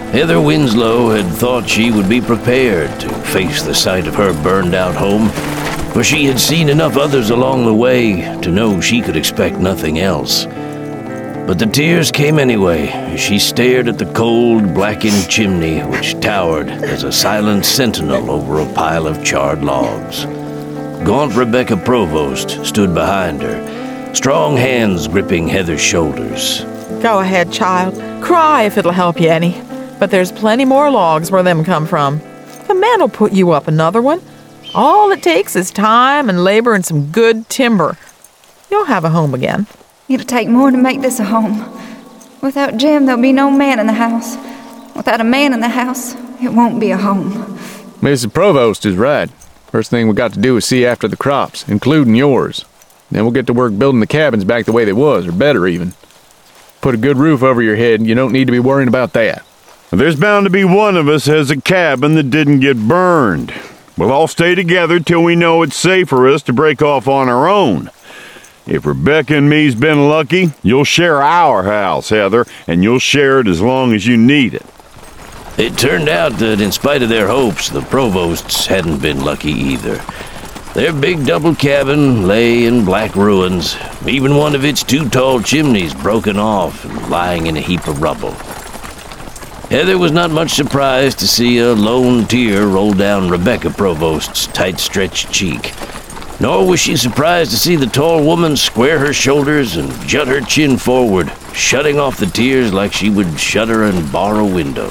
Heather Winslow had thought she would be prepared to face the sight of her burned-out home, for she had seen enough others along the way to know she could expect nothing else. But the tears came anyway as she stared at the cold, blackened chimney which towered as a silent sentinel over a pile of charred logs. Gaunt Rebecca Provost stood behind her, strong hands gripping Heather's shoulders. Go ahead, child. Cry if it'll help you any. But there's plenty more logs where them come from. The man'll put you up another one. All it takes is time and labor and some good timber. You'll have a home again. It'll take more to make this a home. Without Jim, there'll be no man in the house. Without a man in the house, it won't be a home. Mrs. Provost is right. First thing we got to do is see after the crops, including yours. Then we'll get to work building the cabins back the way they was, or better even. Put a good roof over your head, and you don't need to be worrying about that. There's bound to be one of us has a cabin that didn't get burned. We'll all stay together till we know it's safe for us to break off on our own. If Rebecca and me's been lucky, you'll share our house, Heather, and you'll share it as long as you need it. It turned out that in spite of their hopes, the Provosts hadn't been lucky either. Their big double cabin lay in black ruins, even one of its 2 tall chimneys broken off and lying in a heap of rubble. Heather was not much surprised to see a lone tear roll down Rebecca Provost's tight-stretched cheek. Nor was she surprised to see the tall woman square her shoulders and jut her chin forward, shutting off the tears like she would shutter and bar a window.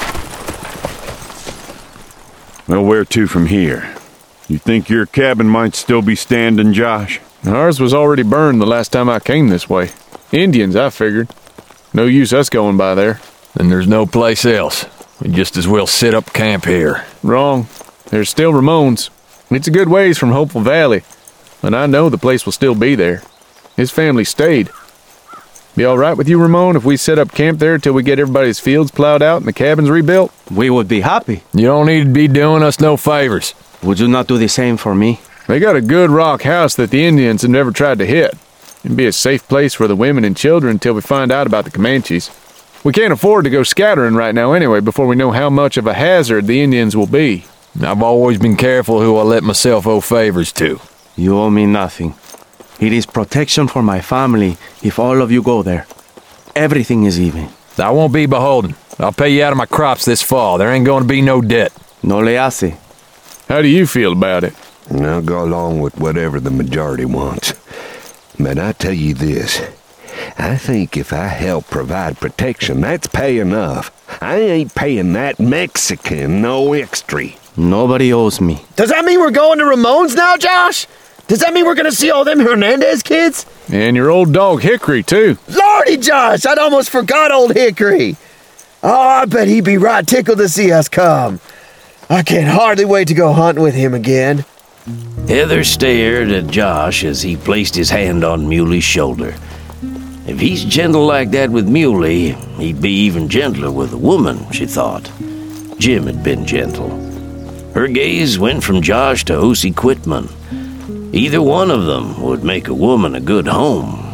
Well, where to from here? You think your cabin might still be standing, Josh? Ours was already burned the last time I came this way. Indians, I figured. No use us going by there. Then there's no place else. We just as well set up camp here. Wrong. There's still Ramon's. It's a good ways from Hopeful Valley, but I know the place will still be there. His family stayed. Be all right with you, Ramon, if we set up camp there till we get everybody's fields plowed out and the cabins rebuilt? We would be happy. You don't need to be doing us no favors. Would you not do the same for me? They got a good rock house that the Indians have never tried to hit. It'd be a safe place for the women and children until we find out about the Comanches. We can't afford to go scattering right now anyway before we know how much of a hazard the Indians will be. I've always been careful who I let myself owe favors to. You owe me nothing. It is protection for my family if all of you go there. Everything is even. I won't be beholden. I'll pay you out of my crops this fall. There ain't going to be no debt. No le hace. How do you feel about it? I'll go along with whatever the majority wants. But I tell you this, I think if I help provide protection, that's pay enough. I ain't paying that Mexican no extra. Nobody owes me. Does that mean we're going to Ramon's now, Josh? Does that mean we're gonna see all them Hernandez kids? And your old dog Hickory, too. Lordy, Josh, I'd almost forgot old Hickory. Oh, I bet he'd be right tickled to see us come. I can't hardly wait to go hunting with him again. Heather stared at Josh as he placed his hand on Muley's shoulder. If he's gentle like that with Muley, he'd be even gentler with a woman, she thought. Jim had been gentle. Her gaze went from Josh to Osie Quitman. Either one of them would make a woman a good home.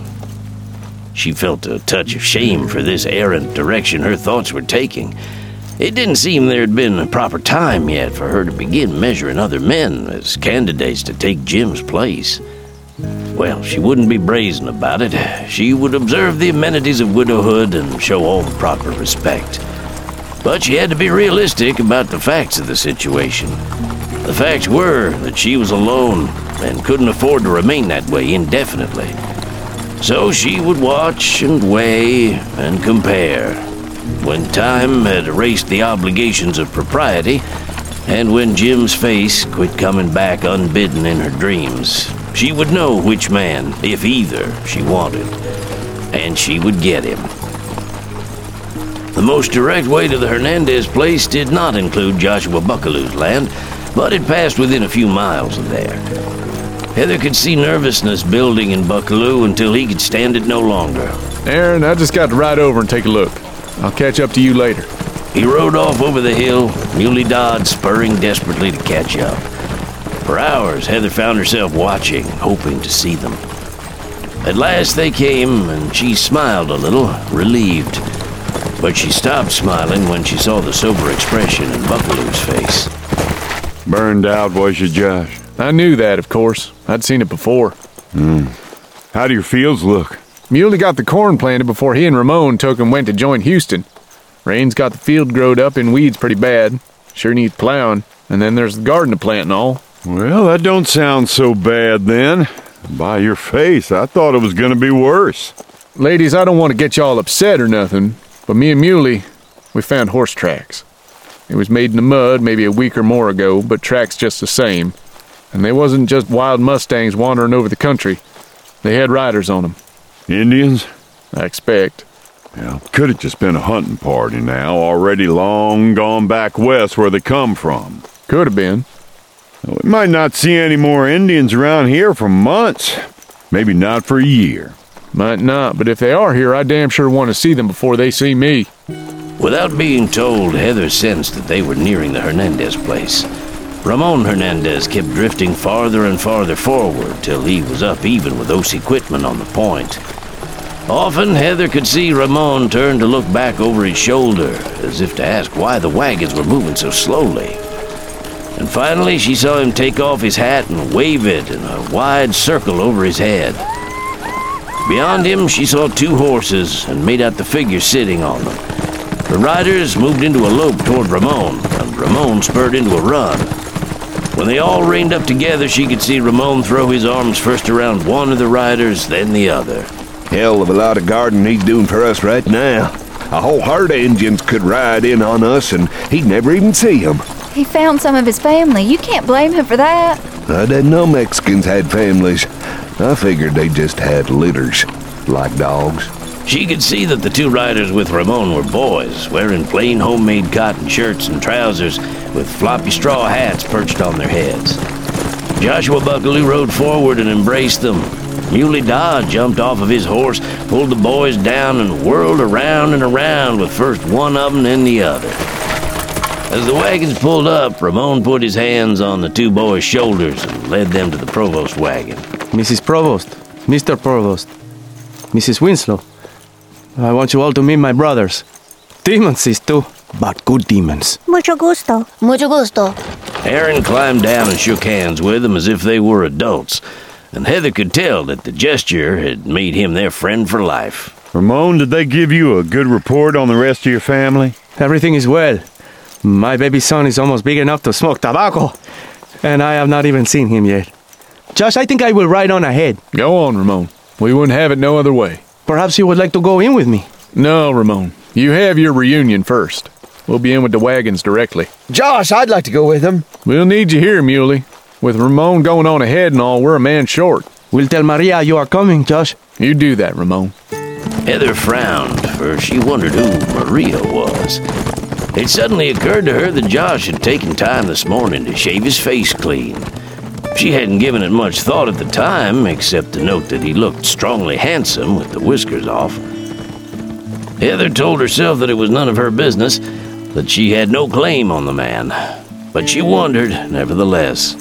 She felt a touch of shame for this errant direction her thoughts were taking. It didn't seem there had been a proper time yet for her to begin measuring other men as candidates to take Jim's place. Well, she wouldn't be brazen about it. She would observe the amenities of widowhood and show all the proper respect. But she had to be realistic about the facts of the situation. The facts were that she was alone and couldn't afford to remain that way indefinitely. So she would watch and weigh and compare. When time had erased the obligations of propriety, and when Jim's face quit coming back unbidden in her dreams, she would know which man, if either, she wanted. And she would get him. The most direct way to the Hernandez place did not include Joshua Buckaloo's land, but it passed within a few miles of there. Heather could see nervousness building in Buckaloo until he could stand it no longer. Aaron, I just got to ride over and take a look. I'll catch up to you later. He rode off over the hill, Muley Dodd spurring desperately to catch up. For hours, Heather found herself watching, hoping to see them. At last they came, and she smiled a little, relieved. But she stopped smiling when she saw the sober expression in Buckaloo's face. Burned out, was you, Josh? I knew that, of course. I'd seen it before. How do your fields look? Muley got the corn planted before he and Ramon took and went to join Houston. Rain's got the field growed up in weeds pretty bad. Sure needs plowing. And then there's the garden to plant and all. Well, that don't sound so bad then. By your face, I thought it was gonna be worse. Ladies, I don't want to get y'all upset or nothing, but me and Muley, we found horse tracks. It was made in the mud maybe a week or more ago, but tracks just the same. And they wasn't just wild Mustangs wandering over the country. They had riders on them. Indians? I expect. Yeah, could have just been a hunting party now, already long gone back west where they come from. Could have been. We might not see any more Indians around here for months. Maybe not for a year. Might not, but if they are here, I damn sure want to see them before they see me. Without being told, Heather sensed that they were nearing the Hernandez place. Ramon Hernandez kept drifting farther and farther forward till he was up even with O.C. Quitman on the point. Often, Heather could see Ramon turn to look back over his shoulder, as if to ask why the wagons were moving so slowly. And finally, she saw him take off his hat and wave it in a wide circle over his head. Beyond him, she saw two horses and made out the figure sitting on them. The riders moved into a lope toward Ramon, and Ramon spurred into a run. When they all reined up together, she could see Ramon throw his arms first around one of the riders, then the other. Hell of a lot of guarding he's doing for us right now. A whole herd of Indians could ride in on us, and he'd never even see them. He found some of his family. You can't blame him for that. I didn't know Mexicans had families. I figured they just had litters, like dogs. She could see that the two riders with Ramon were boys, wearing plain homemade cotton shirts and trousers with floppy straw hats perched on their heads. Joshua Buckaloo rode forward and embraced them. Muley Dodd jumped off of his horse, pulled the boys down, and whirled around and around with first one of them, then the other. As the wagons pulled up, Ramon put his hands on the two boys' shoulders and led them to the provost wagon. Mrs. Provost, Mr. Provost, Mrs. Winslow, I want you all to meet my brothers. Demons is too, but good demons. Mucho gusto. Mucho gusto. Aaron climbed down and shook hands with them as if they were adults, and Heather could tell that the gesture had made him their friend for life. Ramon, did they give you a good report on the rest of your family? Everything is well. My baby son is almost big enough to smoke tobacco, and I have not even seen him yet. Josh, I think I will ride on ahead. Go on, Ramon. We wouldn't have it no other way. Perhaps you would like to go in with me. No, Ramon. You have your reunion first. We'll be in with the wagons directly. Josh, I'd like to go with him. We'll need you here, Muley. With Ramon going on ahead and all, we're a man short. We'll tell Maria you are coming, Josh. You do that, Ramon. Heather frowned, for she wondered who Maria was. It suddenly occurred to her that Josh had taken time this morning to shave his face clean. She hadn't given it much thought at the time, except to note that he looked strongly handsome with the whiskers off. Heather told herself that it was none of her business, that she had no claim on the man, but she wondered, nevertheless.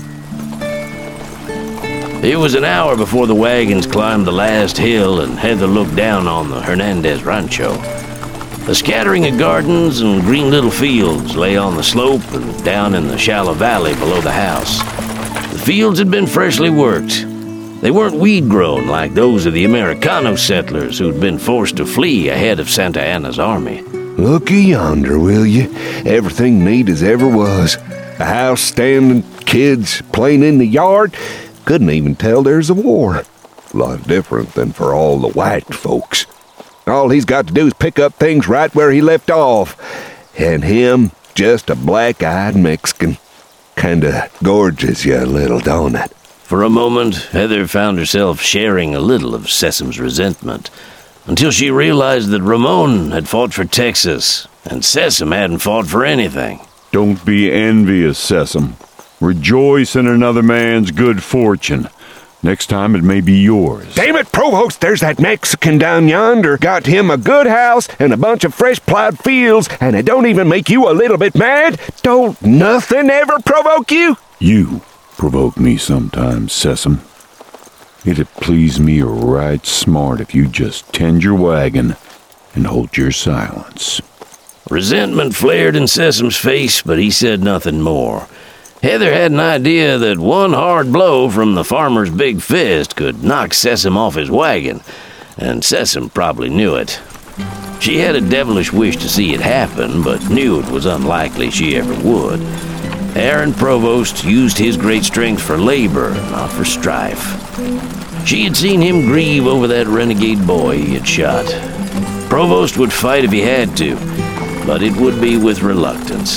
It was an hour before the wagons climbed the last hill, and Heather looked down on the Hernandez Rancho. A scattering of gardens and green little fields lay on the slope and down in the shallow valley below the house. The fields had been freshly worked. They weren't weed-grown like those of the Americano settlers who'd been forced to flee ahead of Santa Anna's army. Looky yonder, will you? Everything neat as ever was. A house standing, kids playing in the yard. Couldn't even tell there's a war. A lot different than for all the white folks. All he's got to do is pick up things right where he left off. And him, just a black-eyed Mexican. Kinda gorges you a little, don't it? For a moment, Heather found herself sharing a little of Sesam's resentment, until she realized that Ramon had fought for Texas, and Sesam hadn't fought for anything. Don't be envious, Sesam. Rejoice in another man's good fortune. Next time it may be yours. Damn it, Provost, there's that Mexican down yonder. Got him a good house and a bunch of fresh plowed fields, and it don't even make you a little bit mad? Don't nothing ever provoke you? You provoke me sometimes, Sesam. It'd please me right smart if you just tend your wagon and hold your silence. Resentment flared in Sesam's face, but he said nothing more. Heather had an idea that one hard blow from the farmer's big fist could knock Sesam off his wagon, and Sesam probably knew it. She had a devilish wish to see it happen, but knew it was unlikely she ever would. Aaron Provost used his great strength for labor, not for strife. She had seen him grieve over that renegade boy he had shot. Provost would fight if he had to, but it would be with reluctance.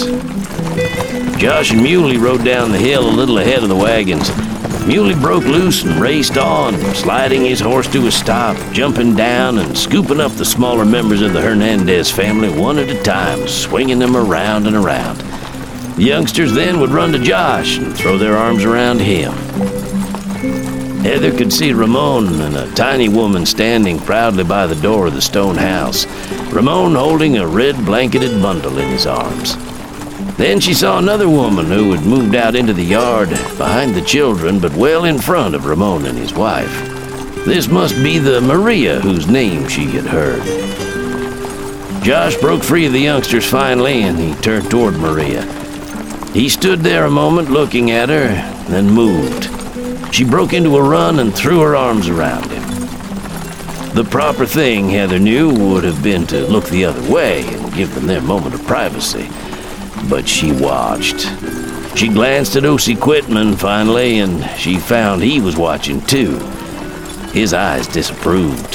Josh and Muley rode down the hill a little ahead of the wagons. Muley broke loose and raced on, sliding his horse to a stop, jumping down and scooping up the smaller members of the Hernandez family one at a time, swinging them around and around. The youngsters then would run to Josh and throw their arms around him. Heather could see Ramon and a tiny woman standing proudly by the door of the stone house, Ramon holding a red blanketed bundle in his arms. Then she saw another woman who had moved out into the yard, behind the children, but well in front of Ramon and his wife. This must be the Maria whose name she had heard. Josh broke free of the youngsters finally, and he turned toward Maria. He stood there a moment looking at her, then moved. She broke into a run and threw her arms around him. The proper thing, Heather knew, would have been to look the other way and give them their moment of privacy. But she watched. She glanced at O.C. Quitman finally, and she found he was watching too. His eyes disapproved.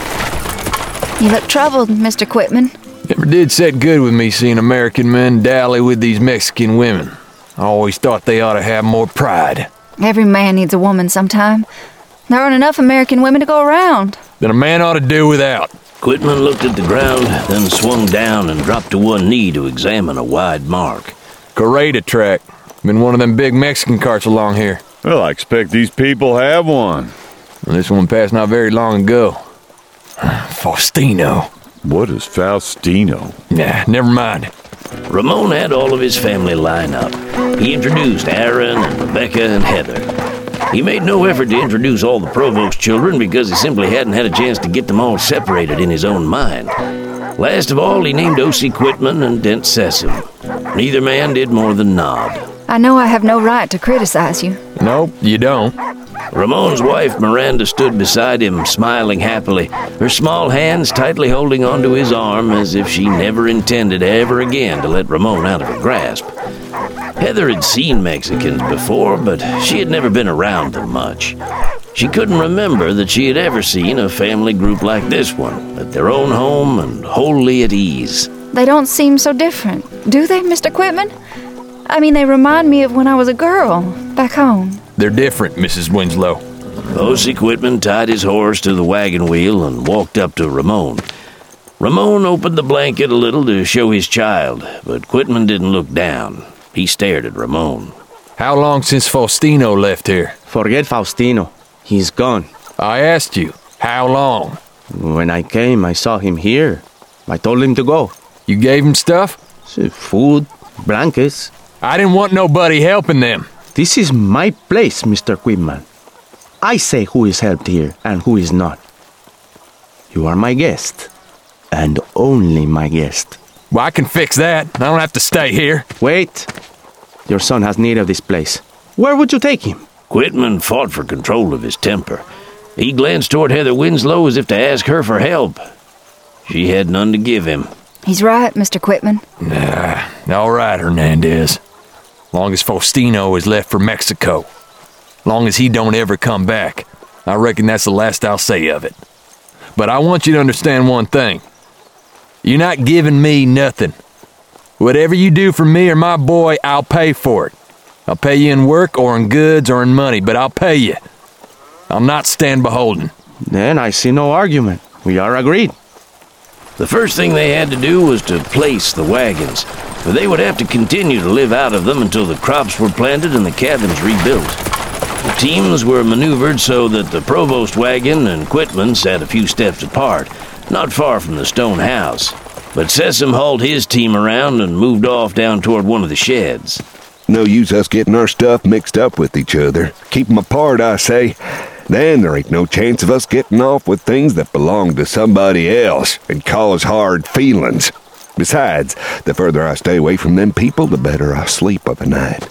You look troubled, Mr. Quitman. Never did set good with me seeing American men dally with these Mexican women. I always thought they ought to have more pride. Every man needs a woman sometime. There aren't enough American women to go around. Then a man ought to do without. Quitman looked at the ground, then swung down and dropped to one knee to examine a wide mark. Carreta track. Been one of them big Mexican carts along here. Well, I expect these people have one. Well, this one passed not very long ago. Faustino. What is Faustino? Nah, never mind. Ramon had all of his family line up. He introduced Aaron and Rebecca and Heather. He made no effort to introduce all the Provost children because he simply hadn't had a chance to get them all separated in his own mind. Last of all, he named O.C. Quitman and Dent Sesam. Neither man did more than nod. I know I have no right to criticize you. Nope, you don't. Ramon's wife, Miranda, stood beside him, smiling happily, her small hands tightly holding onto his arm as if she never intended ever again to let Ramon out of her grasp. Heather had seen Mexicans before, but she had never been around them much. She couldn't remember that she had ever seen a family group like this one, at their own home and wholly at ease. They don't seem so different, do they, Mr. Quitman? I mean, they remind me of when I was a girl, back home. They're different, Mrs. Winslow. O.C. Quitman tied his horse to the wagon wheel and walked up to Ramon. Ramon opened the blanket a little to show his child, but Quitman didn't look down. He stared at Ramon. How long since Faustino left here? Forget Faustino. He's gone. I asked you, how long? When I came, I saw him here. I told him to go. You gave him stuff? Food, blankets. I didn't want nobody helping them. This is my place, Mr. Quitman. I say who is helped here and who is not. You are my guest, and only my guest. Well, I can fix that. I don't have to stay here. Wait. Your son has need of this place. Where would you take him? Quitman fought for control of his temper. He glanced toward Heather Winslow as if to ask her for help. She had none to give him. He's right, Mr. Quitman. Nah, all right, Hernandez. Long as Faustino is left for Mexico. Long as he don't ever come back. I reckon that's the last I'll say of it. But I want you to understand one thing. You're not giving me nothing. Whatever you do for me or my boy, I'll pay for it. I'll pay you in work or in goods or in money, but I'll pay you. I'll not stand beholden. Then I see no argument. We are agreed. The first thing they had to do was to place the wagons, for they would have to continue to live out of them until the crops were planted and the cabins rebuilt. The teams were maneuvered so that the Provost wagon and Quitman sat a few steps apart, not far from the stone house. But Sesam hauled his team around and moved off down toward one of the sheds. No use us getting our stuff mixed up with each other. Keep 'em apart, I say. Then there ain't no chance of us getting off with things that belong to somebody else and cause hard feelings. Besides, the further I stay away from them people, the better I sleep of a night.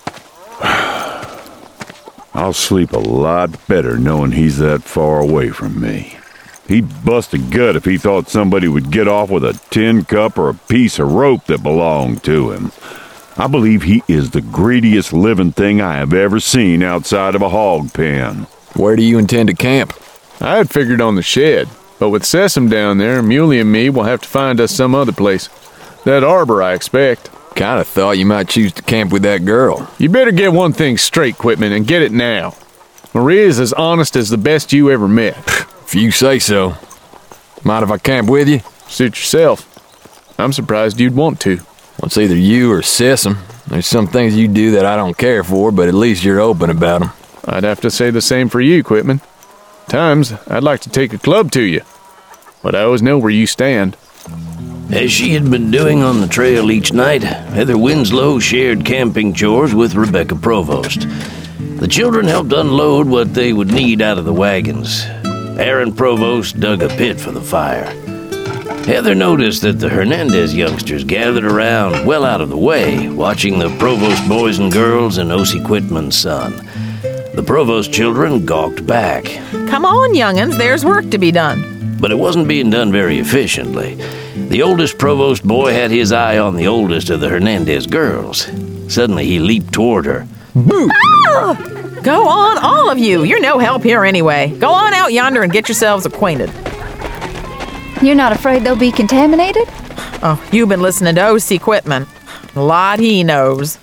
I'll sleep a lot better knowing he's that far away from me. He'd bust a gut if he thought somebody would get off with a tin cup or a piece of rope that belonged to him. I believe he is the greediest living thing I have ever seen outside of a hog pen. Where do you intend to camp? I had figured on the shed, but with Sesame down there, Muley and me will have to find us some other place. That arbor, I expect. Kinda thought you might choose to camp with that girl. You better get one thing straight, Quitman, and get it now. Maria's as honest as the best you ever met. If you say so. Mind if I camp with you? Suit yourself. I'm surprised you'd want to. Well, it's either you or Sesame. There's some things you do that I don't care for, but at least you're open about them. I'd have to say the same for you, Quitman. Times, I'd like to take a club to you, but I always know where you stand. As she had been doing on the trail each night, Heather Winslow shared camping chores with Rebecca Provost. The children helped unload what they would need out of the wagons. Aaron Provost dug a pit for the fire. Heather noticed that the Hernandez youngsters gathered around well out of the way, watching the Provost boys and girls and O.C. Quitman's son. The Provost children gawked back. Come on, young'uns, there's work to be done. But it wasn't being done very efficiently. The oldest Provost boy had his eye on the oldest of the Hernandez girls. Suddenly he leaped toward her. Boo! Ah! Go on, all of you. You're no help here anyway. Go on out yonder and get yourselves acquainted. You're not afraid they'll be contaminated? Oh, you've been listening to O.C. Quitman. A lot he knows.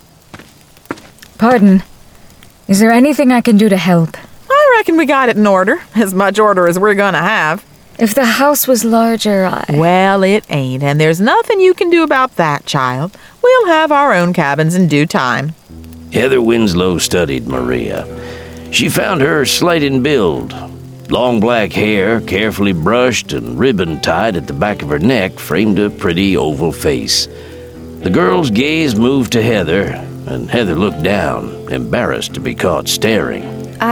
Pardon. Is there anything I can do to help? I reckon we got it in order. As much order as we're gonna have. If the house was larger, Well, it ain't, and there's nothing you can do about that, child. We'll have our own cabins in due time. Heather Winslow studied Maria. She found her slight in build. Long black hair, carefully brushed and ribbon tied at the back of her neck, framed a pretty oval face. The girl's gaze moved to Heather, and Heather looked down, embarrassed to be caught staring.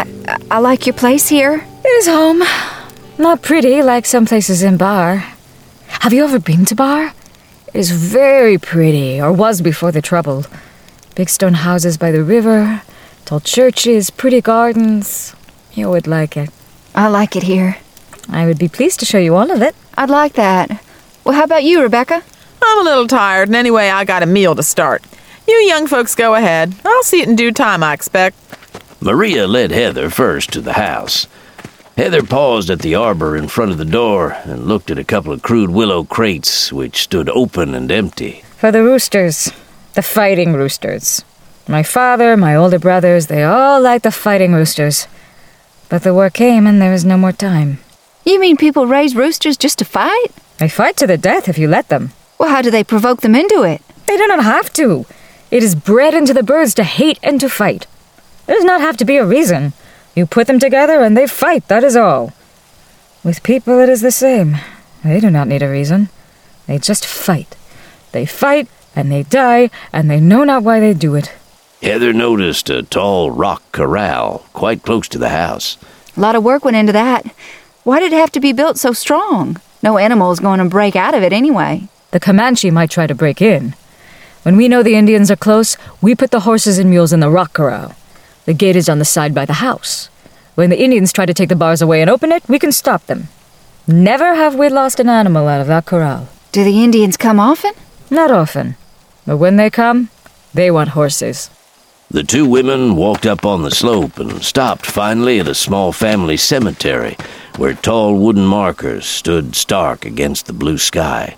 I like your place here. It is home. Not pretty like some places in Bar. Have you ever been to Bar? It is very pretty, or was before the trouble. Big stone houses by the river, tall churches, pretty gardens. You would like it. I like it here. I would be pleased to show you all of it. I'd like that. Well, how about you, Rebecca? I'm a little tired, and anyway, I got a meal to start. You young folks go ahead. I'll see it in due time, I expect. Maria led Heather first to the house. Heather paused at the arbor in front of the door and looked at a couple of crude willow crates which stood open and empty. For the roosters. The fighting roosters. My father, my older brothers, they all liked the fighting roosters. But the war came and there was no more time. You mean people raise roosters just to fight? They fight to the death if you let them. Well, how do they provoke them into it? They do not have to. It is bred into the birds to hate and to fight. There does not have to be a reason. You put them together and they fight, that is all. With people it is the same. They do not need a reason. They just fight. They fight, and they die, and they know not why they do it. Heather noticed a tall rock corral quite close to the house. A lot of work went into that. Why did it have to be built so strong? No animal is going to break out of it anyway. The Comanche might try to break in. When we know the Indians are close, we put the horses and mules in the rock corral. The gate is on the side by the house. When the Indians try to take the bars away and open it, we can stop them. Never have we lost an animal out of that corral. Do the Indians come often? Not often. But when they come, they want horses. The two women walked up on the slope and stopped finally at a small family cemetery where tall wooden markers stood stark against the blue sky.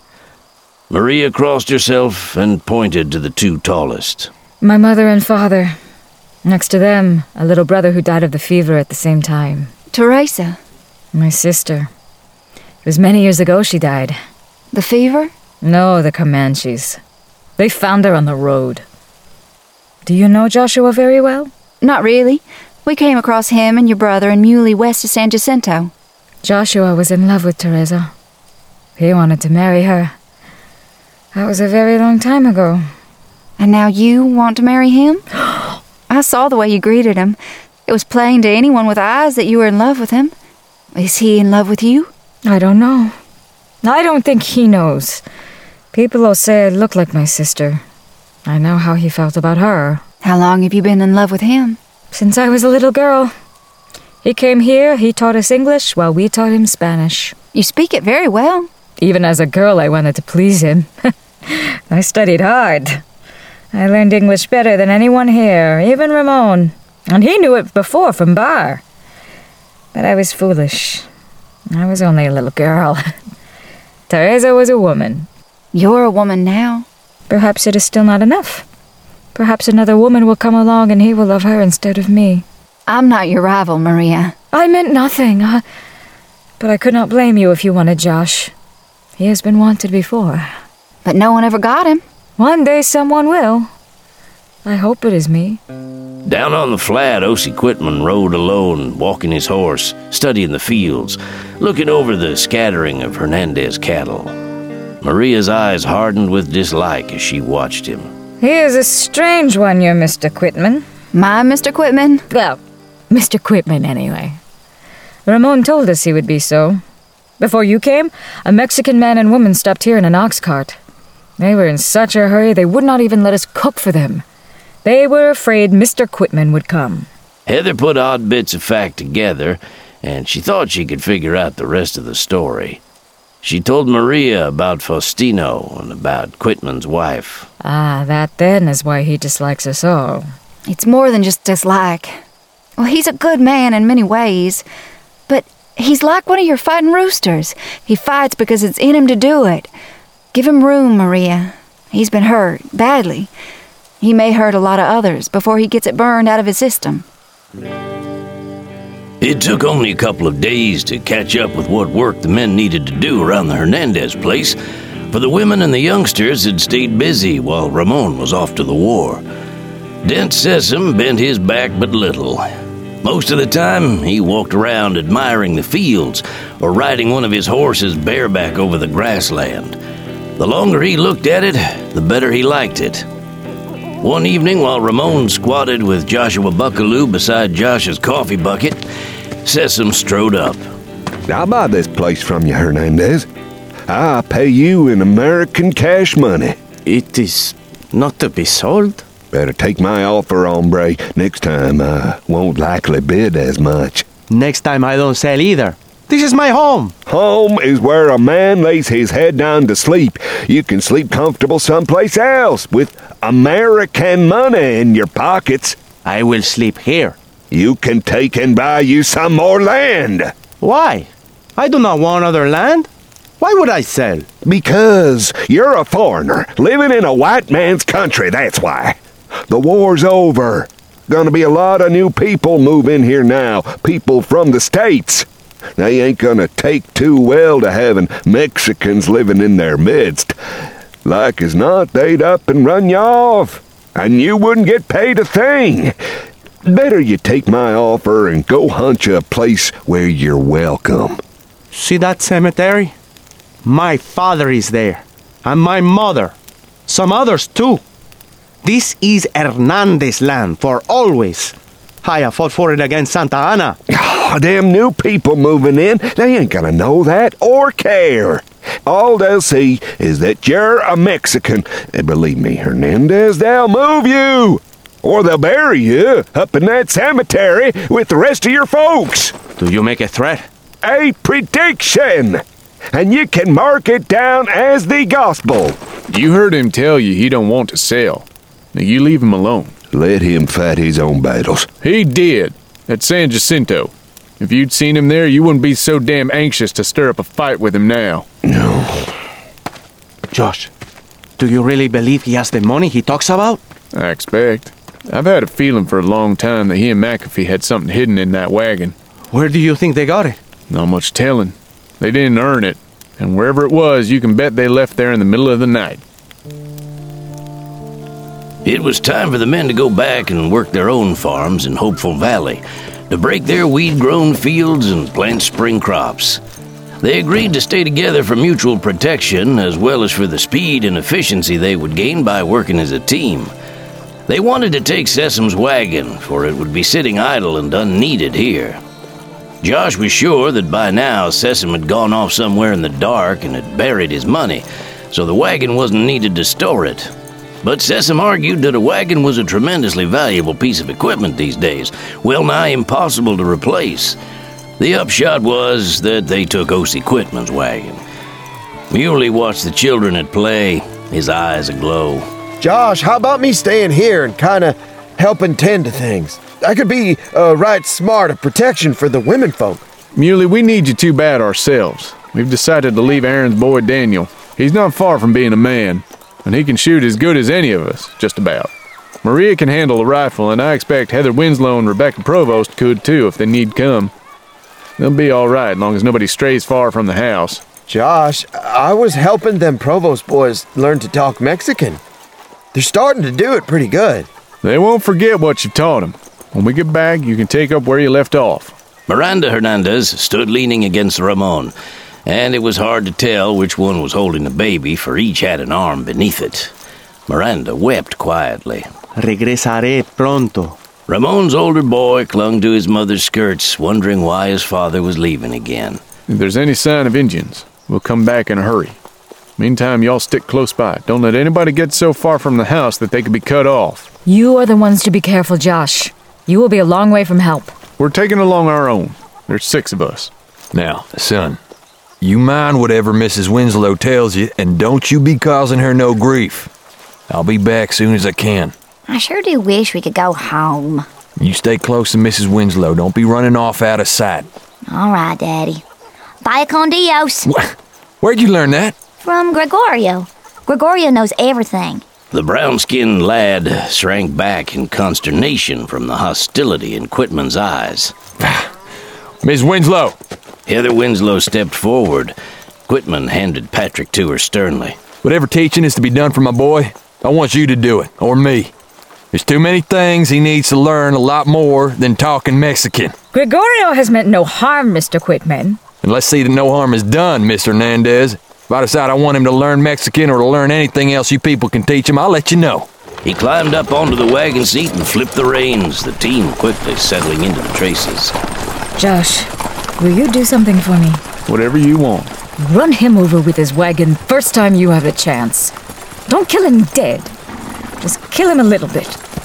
Maria crossed herself and pointed to the two tallest. My mother and father. Next to them, a little brother who died of the fever at the same time. Teresa. My sister. It was many years ago she died. The fever? No, the Comanches. They found her on the road. Do you know Joshua very well? Not really. We came across him and your brother and Muley west of San Jacinto. Joshua was in love with Teresa. He wanted to marry her. That was a very long time ago. And now you want to marry him? I saw the way you greeted him. It was plain to anyone with eyes that you were in love with him. Is he in love with you? I don't know. I don't think he knows. People will say I look like my sister. I know how he felt about her. How long have you been in love with him? Since I was a little girl. He came here, he taught us English, while we taught him Spanish. You speak it very well. Even as a girl, I wanted to please him. I studied hard. I learned English better than anyone here, even Ramon. And he knew it before from bar. But I was foolish. I was only a little girl. Teresa was a woman. You're a woman now. Perhaps it is still not enough. Perhaps another woman will come along and he will love her instead of me. I'm not your rival, Maria. I meant nothing. But I could not blame you if you wanted Josh. He has been wanted before. But no one ever got him. One day someone will. I hope it is me. Down on the flat, O.C. Quitman rode alone, walking his horse, studying the fields, looking over the scattering of Hernandez cattle. Maria's eyes hardened with dislike as she watched him. He is a strange one, your Mr. Quitman. My Mr. Quitman? Well, Mr. Quitman, anyway. Ramon told us he would be so. Before you came, a Mexican man and woman stopped here in an ox cart. They were in such a hurry they would not even let us cook for them. They were afraid Mr. Quitman would come. Heather put odd bits of fact together, and she thought she could figure out the rest of the story. She told Maria about Faustino and about Quitman's wife. Ah, that then is why he dislikes us all. It's more than just dislike. Well, he's a good man in many ways, but he's like one of your fighting roosters. He fights because it's in him to do it. Give him room, Maria. He's been hurt, badly. He may hurt a lot of others before he gets it burned out of his system. It took only a couple of days to catch up with what work the men needed to do around the Hernandez place, for the women and the youngsters had stayed busy while Ramon was off to the war. Dent Sessom bent his back but little. Most of the time, he walked around admiring the fields or riding one of his horses bareback over the grassland. The longer he looked at it, the better he liked it. One evening, while Ramon squatted with Joshua Buckaloo beside Josh's coffee bucket, Sessom strode up. I'll buy this place from you, Hernandez. I'll pay you in American cash money. It is not to be sold? Better take my offer, hombre. Next time, I won't likely bid as much. Next time I don't sell either. This is my home. Home is where a man lays his head down to sleep. You can sleep comfortable someplace else with American money in your pockets. I will sleep here. You can take and buy you some more land. Why? I do not want other land. Why would I sell? Because you're a foreigner living in a white man's country, that's why. The war's over. Gonna be a lot of new people move in here now. People from the States. They ain't gonna take too well to having Mexicans living in their midst. Like as not, they'd up and run you off, and you wouldn't get paid a thing. Better you take my offer and go hunt you a place where you're welcome. See that cemetery? My father is there, and my mother. Some others too. This is Hernandez land for always. I have fought for it against Santa Ana. Oh, them new people moving in, they ain't gonna know that or care. All they'll see is that you're a Mexican. And believe me, Hernandez, they'll move you. Or they'll bury you up in that cemetery with the rest of your folks. Do you make a threat? A prediction. And you can mark it down as the gospel. You heard him tell you he don't want to sell. Now you leave him alone. Let him fight his own battles. He did, at San Jacinto. If you'd seen him there, you wouldn't be so damn anxious to stir up a fight with him now. No. Josh, do you really believe he has the money he talks about? I expect. I've had a feeling for a long time that he and McAfee had something hidden in that wagon. Where do you think they got it? Not much telling. They didn't earn it, and wherever it was, you can bet they left there in the middle of the night. It was time for the men to go back and work their own farms in Hopeful Valley, to break their weed-grown fields and plant spring crops. They agreed to stay together for mutual protection, as well as for the speed and efficiency they would gain by working as a team. They wanted to take Sessom's wagon, for it would be sitting idle and unneeded here. Josh was sure that by now Sessom had gone off somewhere in the dark and had buried his money, so the wagon wasn't needed to store it. But Sessom argued that a wagon was a tremendously valuable piece of equipment these days, well nigh impossible to replace. The upshot was that they took O.C. Quitman's wagon. Muley watched the children at play, his eyes aglow. Josh, how about me staying here and kinda helping tend to things? I could be right smart of protection for the women folk. Muley, we need you too bad ourselves. We've decided to leave Aaron's boy Daniel. He's not far from being a man, and he can shoot as good as any of us, just about. Maria can handle a rifle, and I expect Heather Winslow and Rebecca Provost could too if the need come. They'll be all right, long as nobody strays far from the house. Josh, I was helping them Provost boys learn to talk Mexican. They're starting to do it pretty good. They won't forget what you taught them. When we get back, you can take up where you left off. Miranda Hernandez stood leaning against Ramon, and it was hard to tell which one was holding the baby, for each had an arm beneath it. Miranda wept quietly. Regresaré pronto. Ramon's older boy clung to his mother's skirts, wondering why his father was leaving again. If there's any sign of Indians, we'll come back in a hurry. Meantime, y'all stick close by. Don't let anybody get so far from the house that they could be cut off. You are the ones to be careful, Josh. You will be a long way from help. We're taking along our own. There's 6 of us. Now, son, you mind whatever Mrs. Winslow tells you, and don't you be causing her no grief. I'll be back soon as I can. I sure do wish we could go home. You stay close to Mrs. Winslow. Don't be running off out of sight. All right, Daddy. Vaya con Dios. Where'd you learn that? From Gregorio. Gregorio knows everything. The brown-skinned lad shrank back in consternation from the hostility in Quitman's eyes. Miss Winslow! Heather Winslow stepped forward. Quitman handed Patrick to her sternly. Whatever teaching is to be done for my boy, I want you to do it, or me. There's too many things he needs to learn, a lot more than talking Mexican. Gregorio has meant no harm, Mr. Quitman. And let's see that no harm is done, Mr. Hernandez. If I decide I want him to learn Mexican or to learn anything else you people can teach him, I'll let you know. He climbed up onto the wagon seat and flipped the reins, the team quickly settling into the traces. Josh, will you do something for me? Whatever you want. Run him over with his wagon first time you have a chance. Don't kill him dead. Just kill him a little bit.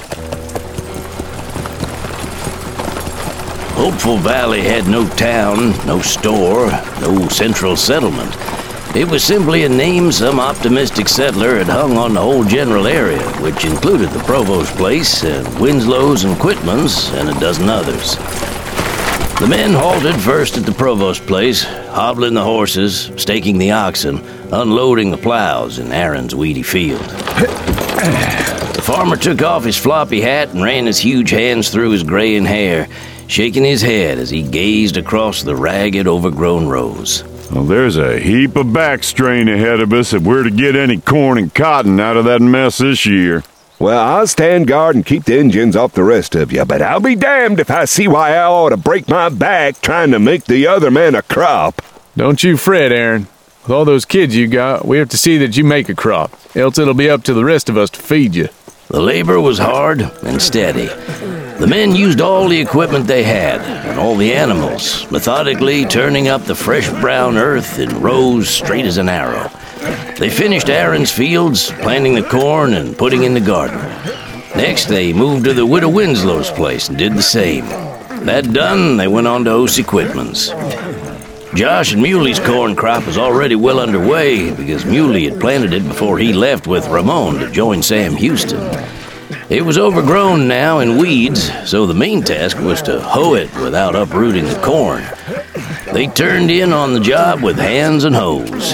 Hopeful Valley had no town, no store, no central settlement. It was simply a name some optimistic settler had hung on the whole general area, which included the Provost place, and Winslow's and Quitman's, and a dozen others. The men halted first at the Provost place, hobbling the horses, staking the oxen, unloading the plows in Aaron's weedy field. The farmer took off his floppy hat and ran his huge hands through his graying hair, shaking his head as he gazed across the ragged, overgrown rows. Well, there's a heap of backstrain ahead of us if we're to get any corn and cotton out of that mess this year. Well, I'll stand guard and keep the Injuns off the rest of you, but I'll be damned if I see why I ought to break my back trying to make the other man a crop. Don't you fret, Aaron. With all those kids you got, we have to see that you make a crop, else it'll be up to the rest of us to feed you. The labor was hard and steady. The men used all the equipment they had, and all the animals, methodically turning up the fresh brown earth in rows straight as an arrow. They finished Aaron's fields, planting the corn and putting in the garden. Next, they moved to the Widow Winslow's place and did the same. That done, they went on to O.C. Quitman's. Josh and Muley's corn crop was already well underway because Muley had planted it before he left with Ramon to join Sam Houston. It was overgrown now in weeds, so the main task was to hoe it without uprooting the corn. They turned in on the job with hands and hoes.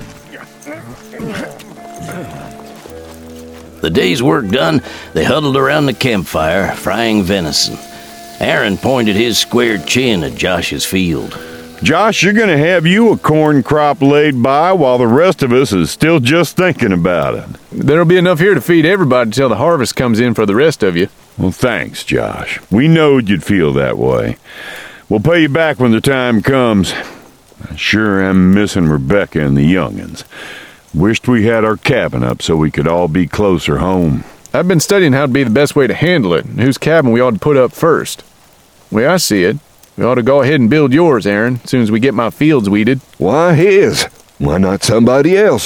The day's work done, they huddled around the campfire, frying venison. Aaron pointed his squared chin at Josh's field. Josh, you're going to have you a corn crop laid by while the rest of us is still just thinking about it. There'll be enough here to feed everybody till the harvest comes in for the rest of you. Well, thanks, Josh. We knowed you'd feel that way. We'll pay you back when the time comes. I sure am missing Rebecca and the young'uns. Wished we had our cabin up so we could all be closer home. I've been studying how to be the best way to handle it, and whose cabin we ought to put up first. The way I see it, we ought to go ahead and build yours, Aaron, as soon as we get my fields weeded. Why his? Why not somebody else's?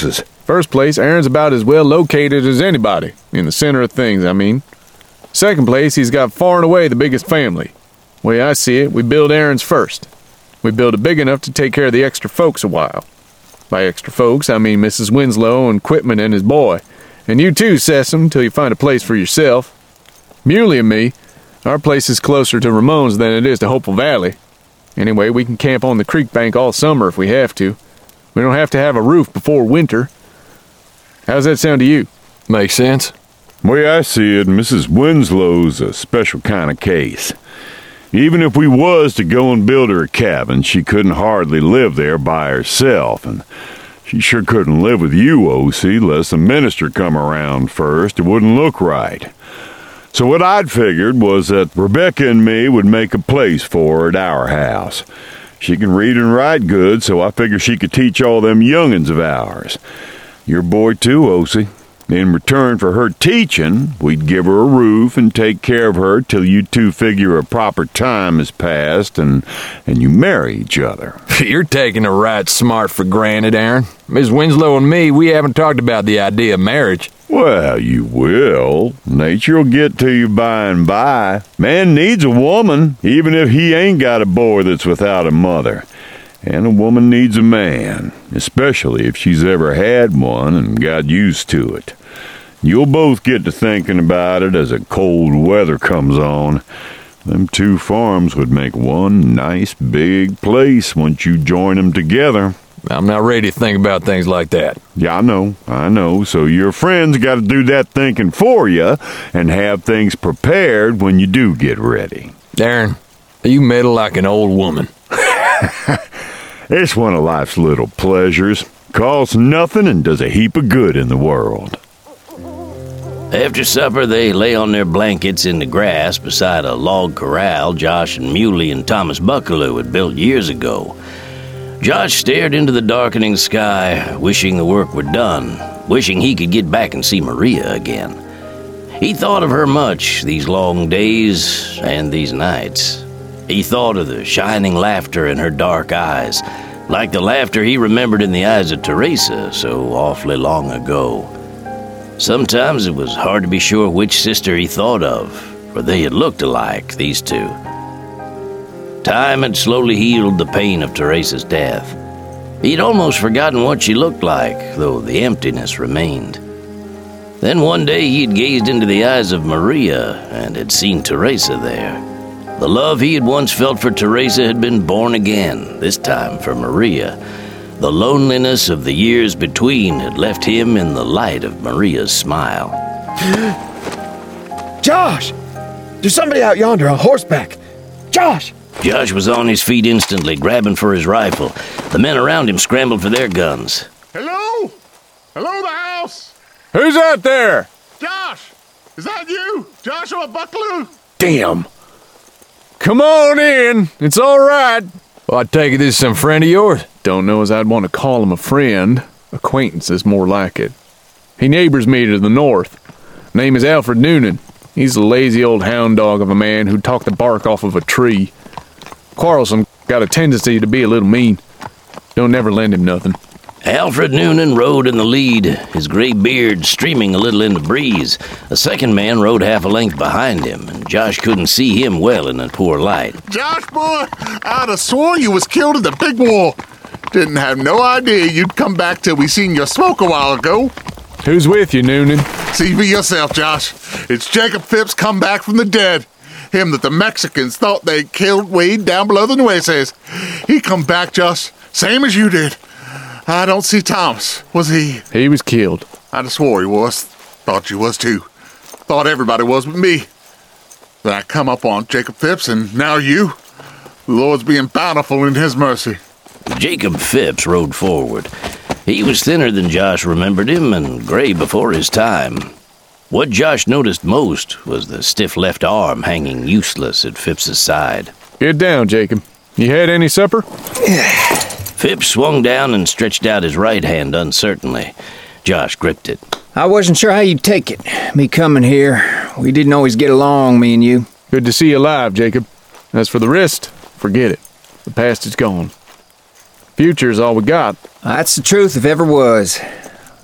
First place, Aaron's about as well located as anybody. In the center of things, I mean. Second place, he's got far and away the biggest family. Way I see it, we build Aaron's first. We build it big enough to take care of the extra folks a while. By extra folks, I mean Mrs. Winslow and Quitman and his boy. And you too, Sessom, till you find a place for yourself. Muley and me, our place is closer to Ramon's than it is to Hopeful Valley. Anyway, we can camp on the creek bank all summer if we have to. We don't have to have a roof before winter. How's that sound to you? Makes sense. The way I see it, Mrs. Winslow's a special kind of case. Even if we was to go and build her a cabin, she couldn't hardly live there by herself, and she sure couldn't live with you, O.C., unless the minister come around first. It wouldn't look right. So what I'd figured was that Rebecca and me would make a place for her at our house. She can read and write good, so I figured she could teach all them young'uns of ours. Your boy too, O.C. In return for her teaching, we'd give her a roof and take care of her till you two figure a proper time has passed and you marry each other. You're taking the right smart for granted, Aaron. Miss Winslow and me, we haven't talked about the idea of marriage. Well, you will. Nature'll get to you by and by. Man needs a woman, even if he ain't got a boy that's without a mother. And a woman needs a man, especially if she's ever had one and got used to it. You'll both get to thinking about it as the cold weather comes on. Them two farms would make one nice big place once you join them together. I'm not ready to think about things like that. Yeah, I know. So your friends got to do that thinking for you and have things prepared when you do get ready. Aaron, you meddle like an old woman. It's one of life's little pleasures. Costs nothing and does a heap of good in the world. After supper, they lay on their blankets in the grass beside a log corral Josh and Muley and Thomas Buckaloo had built years ago. Josh stared into the darkening sky, wishing the work were done, wishing he could get back and see Maria again. He thought of her much these long days and these nights. He thought of the shining laughter in her dark eyes, like the laughter he remembered in the eyes of Teresa so awfully long ago. Sometimes it was hard to be sure which sister he thought of, for they had looked alike, these two. Time had slowly healed the pain of Teresa's death. He'd almost forgotten what she looked like, though the emptiness remained. Then one day he had gazed into the eyes of Maria and had seen Teresa there. The love he had once felt for Teresa had been born again, this time for Maria. The loneliness of the years between had left him in the light of Maria's smile. Josh! There's somebody out yonder on horseback. Josh! Josh was on his feet instantly, grabbing for his rifle. The men around him scrambled for their guns. Hello? Hello, the house? Who's out there? Josh! Is that you? Joshua Buckaloo? Damn. Come on in. It's all right. Well, I take it this is some friend of yours? Don't know as I'd want to call him a friend. Acquaintance is more like it. He neighbors me to the north. Name is Alfred Noonan. He's a lazy old hound dog of a man who'd talk the bark off of a tree. Quarrelsome, got a tendency to be a little mean. Don't never lend him nothing. Alfred Noonan rode in the lead, his gray beard streaming a little in the breeze. A second man rode half a length behind him, and Josh couldn't see him well in that poor light. Josh, boy, I'd have sworn you was killed in the big war. Didn't have no idea you'd come back till we seen your smoke a while ago. Who's with you, Noonan? See for yourself, Josh. It's Jacob Phipps come back from the dead. Him that the Mexicans thought they'd killed way down below the Nueces. He come back, Josh, same as you did. I don't see Thomas. Was he? He was killed. I'd have swore he was. Thought you was too. Thought everybody was but me. Then I come up on Jacob Phipps, and now you. The Lord's being bountiful in his mercy. Jacob Phipps rode forward. He was thinner than Josh remembered him and gray before his time. What Josh noticed most was the stiff left arm hanging useless at Phipps's side. Get down, Jacob. You had any supper? Phipps swung down and stretched out his right hand uncertainly. Josh gripped it. I wasn't sure how you'd take it, me coming here. We didn't always get along, me and you. Good to see you alive, Jacob. As for the rest, forget it. The past is gone. Future's all we got. That's the truth if ever was.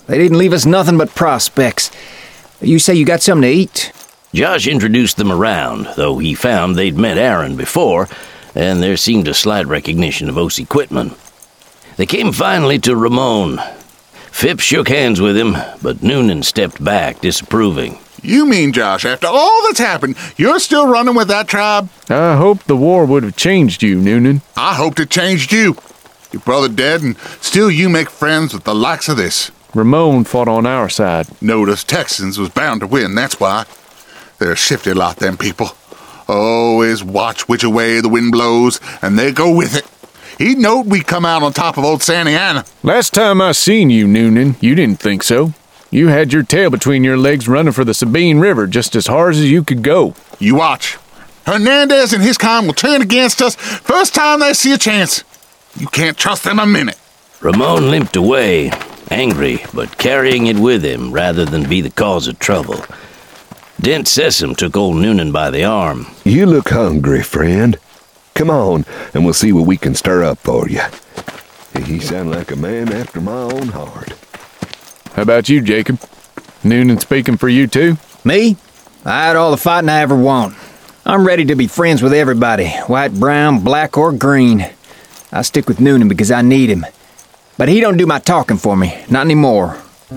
They didn't leave us nothing but prospects. You say you got something to eat? Josh introduced them around, though he found they'd met Aaron before, and there seemed a slight recognition of O.C. Quitman. They came finally to Ramon. Phipps shook hands with him, but Noonan stepped back, disapproving. You mean, Josh, after all that's happened, you're still running with that tribe? I hoped the war would have changed you, Noonan. I hoped it changed you. Your brother dead, and still you make friends with the likes of this. Ramon fought on our side. Notice Texans was bound to win, that's why. They're a shifty lot, them people. Always watch which way the wind blows, and they go with it. He knowed we'd come out on top of old Santa Ana. Last time I seen you, Noonan, you didn't think so. You had your tail between your legs running for the Sabine River just as hard as you could go. You watch. Hernandez and his kind will turn against us first time they see a chance. You can't trust them a minute. Ramon limped away, angry, but carrying it with him rather than be the cause of trouble. Dent Sessom took old Noonan by the arm. You look hungry, friend. Come on, and we'll see what we can stir up for you. You sound like a man after my own heart. How about you, Jacob? Noonan speaking for you, too? Me? I had all the fighting I ever want. I'm ready to be friends with everybody, white, brown, black, or green. I stick with Noonan because I need him. But he don't do my talking for me, not anymore.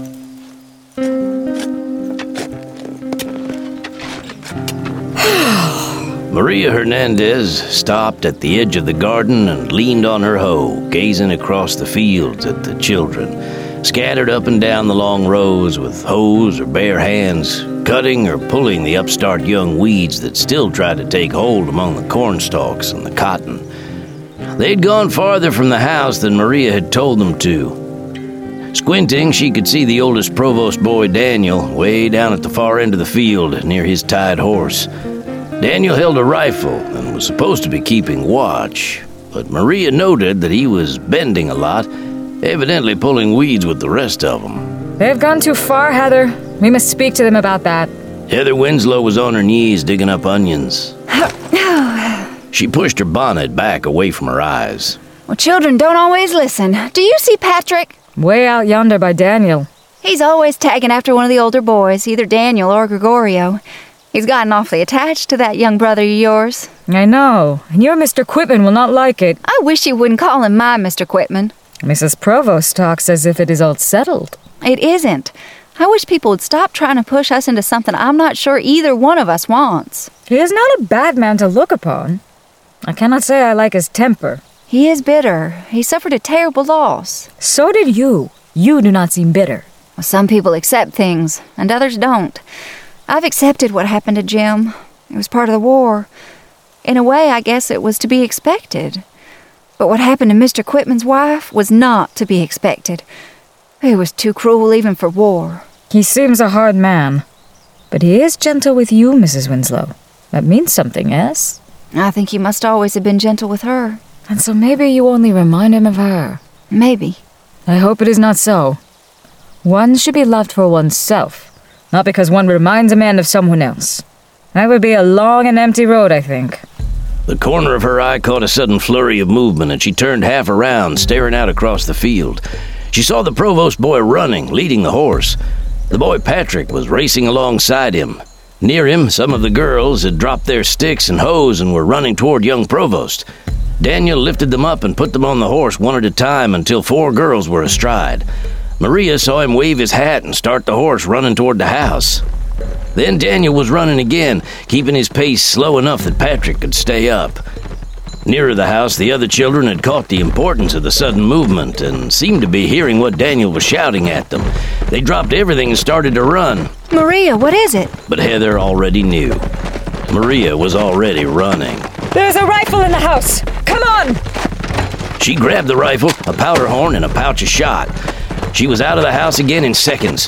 Maria Hernandez stopped at the edge of the garden and leaned on her hoe, gazing across the fields at the children, scattered up and down the long rows with hoes or bare hands, cutting or pulling the upstart young weeds that still tried to take hold among the corn stalks and the cotton. They'd gone farther from the house than Maria had told them to. Squinting, she could see the oldest provost boy, Daniel, way down at the far end of the field near his tied horse. Daniel held a rifle and was supposed to be keeping watch, but Maria noted that he was bending a lot, evidently pulling weeds with the rest of them. They've gone too far, Heather. We must speak to them about that. Heather Winslow was on her knees digging up onions. She pushed her bonnet back away from her eyes. Well, children don't always listen. Do you see Patrick? Way out yonder by Daniel. He's always tagging after one of the older boys, either Daniel or Gregorio. He's gotten awfully attached to that young brother of yours. I know, and your Mr. Quitman will not like it. I wish you wouldn't call him my Mr. Quitman. Mrs. Provost talks as if it is all settled. It isn't. I wish people would stop trying to push us into something I'm not sure either one of us wants. He is not a bad man to look upon. I cannot say I like his temper. He is bitter. He suffered a terrible loss. So did you. You do not seem bitter. Well, some people accept things, and others don't. I've accepted what happened to Jim. It was part of the war. In a way, I guess it was to be expected. But what happened to Mr. Quitman's wife was not to be expected. It was too cruel even for war. He seems a hard man. But he is gentle with you, Mrs. Winslow. That means something, yes? I think he must always have been gentle with her. And so maybe you only remind him of her. Maybe. I hope it is not so. One should be loved for oneself, not because one reminds a man of someone else. That would be a long and empty road, I think. The corner of her eye caught a sudden flurry of movement, and she turned half around, staring out across the field. She saw the provost boy running, leading the horse. The boy Patrick was racing alongside him. Near him, some of the girls had dropped their sticks and hoes and were running toward young Provost. Daniel lifted them up and put them on the horse one at a time until 4 girls were astride. Maria saw him wave his hat and start the horse running toward the house. Then Daniel was running again, keeping his pace slow enough that Patrick could stay up. Nearer the house, the other children had caught the importance of the sudden movement and seemed to be hearing what Daniel was shouting at them. They dropped everything and started to run. Maria, what is it? But Heather already knew. Maria was already running. There's a rifle in the house! Come on! She grabbed the rifle, a powder horn, and a pouch of shot. She was out of the house again in seconds.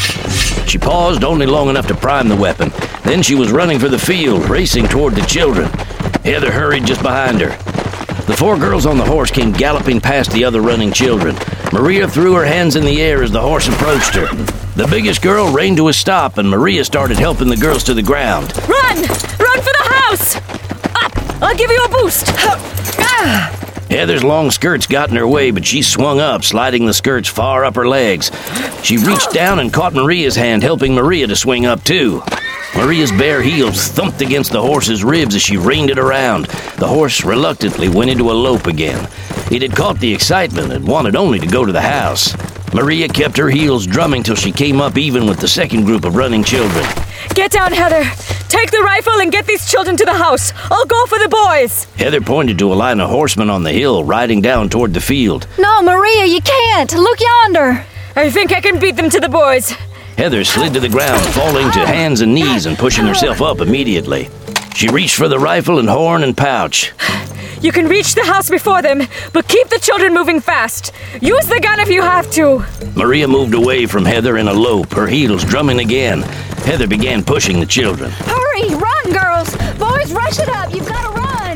She paused only long enough to prime the weapon. Then she was running for the field, racing toward the children. Heather hurried just behind her. The 4 girls on the horse came galloping past the other running children. Maria threw her hands in the air as the horse approached her. The biggest girl reined to a stop, and Maria started helping the girls to the ground. Run! Run for the house! Up! I'll give you a boost! Heather's long skirts got in her way, but she swung up, sliding the skirts far up her legs. She reached down and caught Maria's hand, helping Maria to swing up too. Maria's bare heels thumped against the horse's ribs as she reined it around. The horse reluctantly went into a lope again. It had caught the excitement and wanted only to go to the house. Maria kept her heels drumming till she came up even with the second group of running children. Get down, Heather. Take the rifle and get these children to the house. I'll go for the boys. Heather pointed to a line of horsemen on the hill riding down toward the field. No, Maria, you can't. Look yonder. I think I can beat them to the boys. Heather slid to the ground, falling to hands and knees and pushing herself up immediately. She reached for the rifle and horn and pouch. You can reach the house before them, but keep the children moving fast. Use the gun if you have to. Maria moved away from Heather in a lope, her heels drumming again. Heather began pushing the children. Hurry, run, girls. Boys, rush it up. You've got to run.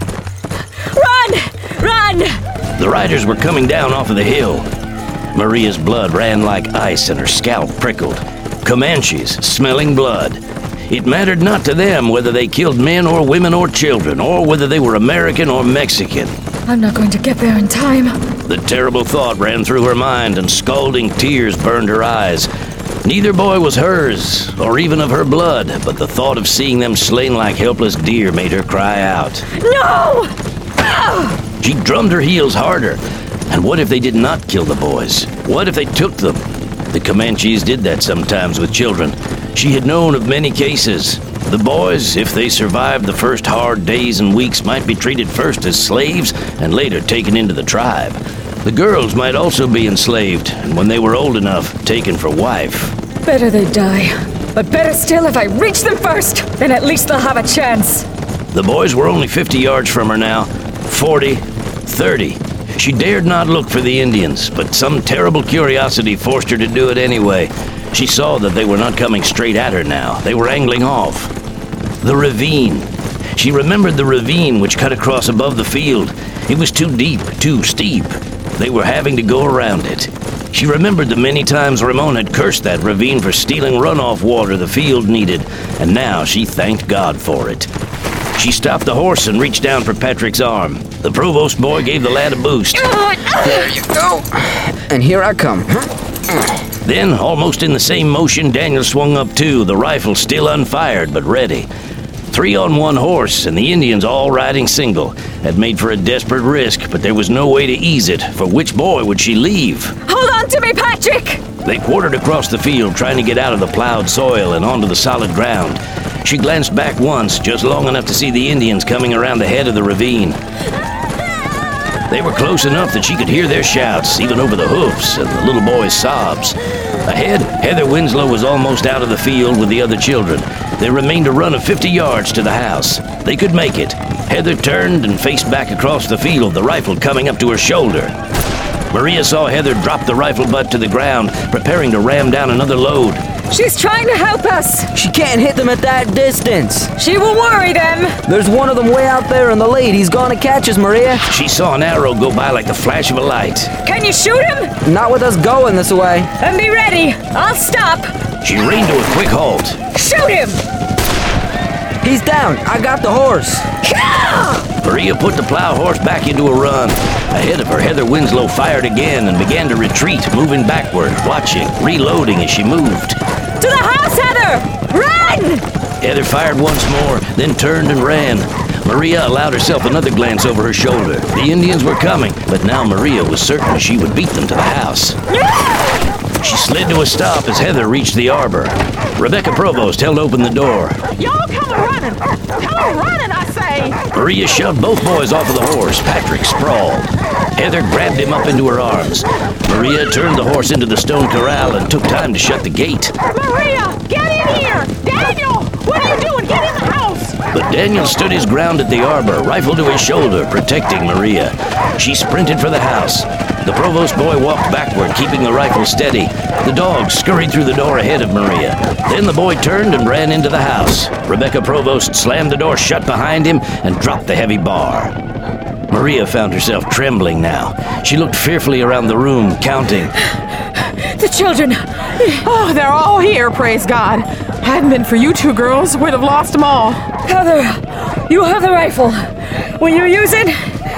Run! The riders were coming down off of the hill. Maria's blood ran like ice and her scalp prickled. Comanches, smelling blood. It mattered not to them whether they killed men or women or children, or whether they were American or Mexican. I'm not going to get there in time. The terrible thought ran through her mind, and scalding tears burned her eyes. Neither boy was hers, or even of her blood, but the thought of seeing them slain like helpless deer made her cry out. No! She drummed her heels harder. And what if they did not kill the boys? What if they took them? The Comanches did that sometimes with children. She had known of many cases. The boys, if they survived the first hard days and weeks, might be treated first as slaves and later taken into the tribe. The girls might also be enslaved, and when they were old enough, taken for wife. Better they die. But better still if I reach them first. Then at least they'll have a chance. The boys were only 50 yards from her now. 40, 30. She dared not look for the Indians, but some terrible curiosity forced her to do it anyway. She saw that they were not coming straight at her now. They were angling off. The ravine. She remembered the ravine which cut across above the field. It was too deep, too steep. They were having to go around it. She remembered the many times Ramon had cursed that ravine for stealing runoff water the field needed, and now she thanked God for it. She stopped the horse and reached down for Patrick's arm. The provost boy gave the lad a boost. There you go. And here I come. Then, almost in the same motion, Daniel swung up too, the rifle still unfired but ready. 3 on 1 horse, and the Indians all riding single, had made for a desperate risk, but there was no way to ease it, for which boy would she leave? Hold on to me, Patrick! They quartered across the field, trying to get out of the plowed soil and onto the solid ground. She glanced back once, just long enough to see the Indians coming around the head of the ravine. They were close enough that she could hear their shouts, even over the hoofs, and the little boy's sobs. Ahead, Heather Winslow was almost out of the field with the other children. There remained a run of 50 yards to the house. They could make it. Heather turned and faced back across the field, the rifle coming up to her shoulder. Maria saw Heather drop the rifle butt to the ground, preparing to ram down another load. She's trying to help us. She can't hit them at that distance. She will worry them. There's one of them way out there in the lead. He's gonna catch us, Maria. She saw an arrow go by like the flash of a light. Can you shoot him? Not with us going this way. Then be ready. I'll stop. She reined to a quick halt. Shoot him! He's down. I got the horse. Maria put the plow horse back into a run. Ahead of her, Heather Winslow fired again and began to retreat, moving backward, watching, reloading as she moved. To the house, Heather! Run! Heather fired once more, then turned and ran. Maria allowed herself another glance over her shoulder. The Indians were coming, but now Maria was certain she would beat them to the house. She slid to a stop as Heather reached the arbor. Rebecca Provost held open the door. Y'all come running! Come running, I say! Maria shoved both boys off of the horse. Patrick sprawled. Heather grabbed him up into her arms. Maria turned the horse into the stone corral and took time to shut the gate. Maria, get in here! Daniel, what are you doing? Get in the house! But Daniel stood his ground at the arbor, rifle to his shoulder, protecting Maria. She sprinted for the house. The provost boy walked backward, keeping the rifle steady. The dog scurried through the door ahead of Maria. Then the boy turned and ran into the house. Rebecca Provost slammed the door shut behind him and dropped the heavy bar. Maria found herself trembling now. She looked fearfully around the room, counting. The children! Oh, they're all here, praise God. Hadn't been for you two girls, we'd have lost them all. Heather, you have the rifle. Will you use it?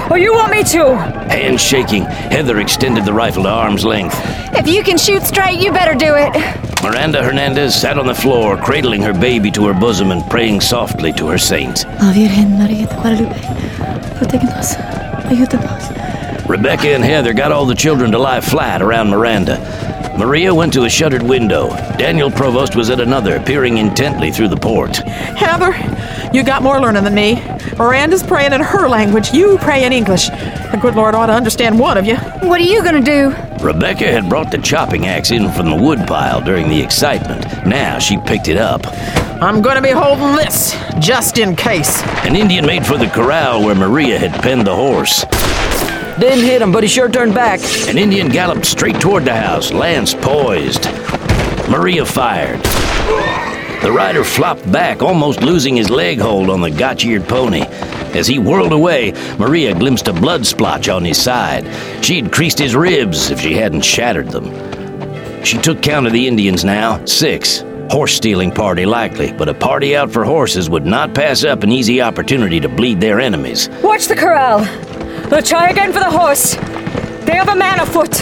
or you want me to? Hands shaking, Heather extended the rifle to arm's length. If you can shoot straight, you better do it. Miranda Hernandez sat on the floor, cradling her baby to her bosom and praying softly to her saint. Virgen María de Guadalupe, protégenos, ayúdanos. Rebecca and Heather got all the children to lie flat around Miranda. Maria went to a shuttered window. Daniel Provost was at another, peering intently through the port. Heather, you got more learning than me. Miranda's praying in her language. You pray in English. The good Lord ought to understand one of you. What are you gonna do? Rebecca had brought the chopping axe in from the woodpile during the excitement. Now she picked it up. I'm gonna be holding this, just in case. An Indian made for the corral where Maria had penned the horse. Didn't hit him, but he sure turned back. An Indian galloped straight toward the house, lance poised. Maria fired. The rider flopped back, almost losing his leg hold on the gotch-eared pony. As he whirled away, Maria glimpsed a blood splotch on his side. She'd creased his ribs if she hadn't shattered them. She took count of the Indians now, 6. Horse-stealing party likely, but a party out for horses would not pass up an easy opportunity to bleed their enemies. Watch the corral. We'll try again for the horse. They have a man afoot.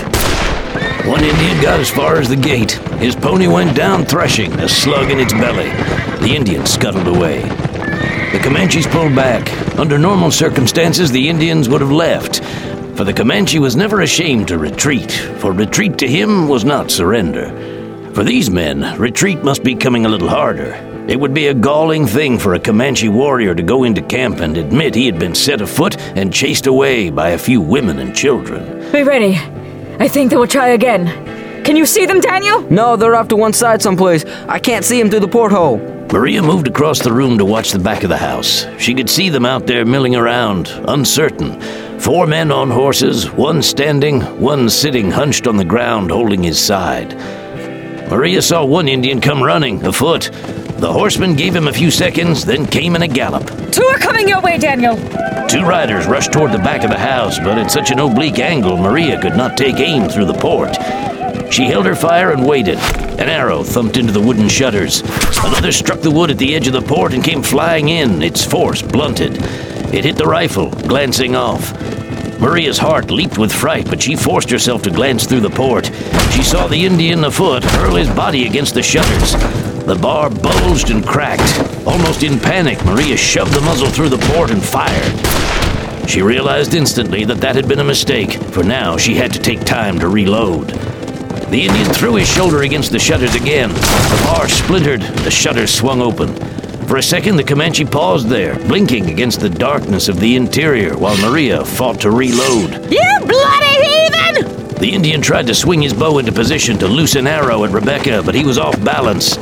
One Indian got as far as the gate. His pony went down threshing, a slug in its belly. The Indian scuttled away. The Comanches pulled back. Under normal circumstances, the Indians would have left. For the Comanche was never ashamed to retreat, for retreat to him was not surrender. For these men, retreat must be coming a little harder. It would be a galling thing for a Comanche warrior to go into camp and admit he had been set afoot and chased away by a few women and children. Be ready. I think they will try again. Can you see them, Daniel? No, they're off to one side someplace. I can't see them through the porthole. Maria moved across the room to watch the back of the house. She could see them out there milling around, uncertain. 4 men on horses, one standing, one sitting hunched on the ground holding his side. Maria saw one Indian come running, afoot. The horseman gave him a few seconds, then came in a gallop. 2 are coming your way, Daniel. 2 riders rushed toward the back of the house, but at such an oblique angle, Maria could not take aim through the port. She held her fire and waited. An arrow thumped into the wooden shutters. Another struck the wood at the edge of the port and came flying in, its force blunted. It hit the rifle, glancing off. Maria's heart leaped with fright, but she forced herself to glance through the port. She saw the Indian afoot hurl his body against the shutters. The bar bulged and cracked. Almost in panic, Maria shoved the muzzle through the port and fired. She realized instantly that had been a mistake, for now she had to take time to reload. The Indian threw his shoulder against the shutters again. The bar splintered, the shutters swung open. For a second, the Comanche paused there, blinking against the darkness of the interior, while Maria fought to reload. You bloody heathen! The Indian tried to swing his bow into position to loose an arrow at Rebecca, but he was off balance.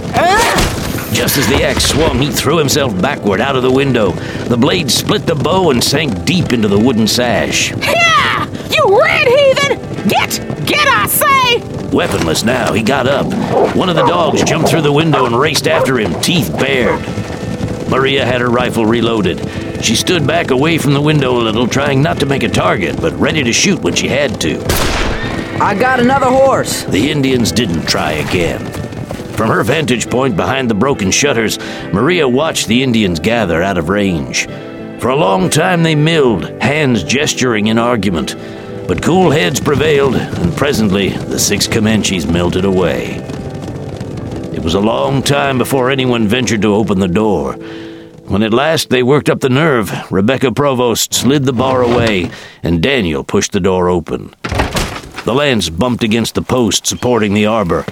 Just as the axe swung, he threw himself backward out of the window. The blade split the bow and sank deep into the wooden sash. Yeah! You red heathen! Get, I say! Weaponless now, he got up. One of the dogs jumped through the window and raced after him, teeth bared. Maria had her rifle reloaded. She stood back away from the window a little, trying not to make a target, but ready to shoot when she had to. I got another horse. The Indians didn't try again. From her vantage point behind the broken shutters, Maria watched the Indians gather out of range. For a long time they milled, hands gesturing in argument. But cool heads prevailed, and presently the 6 Comanches melted away. It was a long time before anyone ventured to open the door. When at last they worked up the nerve, Rebecca Provost slid the bar away, and Daniel pushed the door open. The lance bumped against the post supporting the arbor.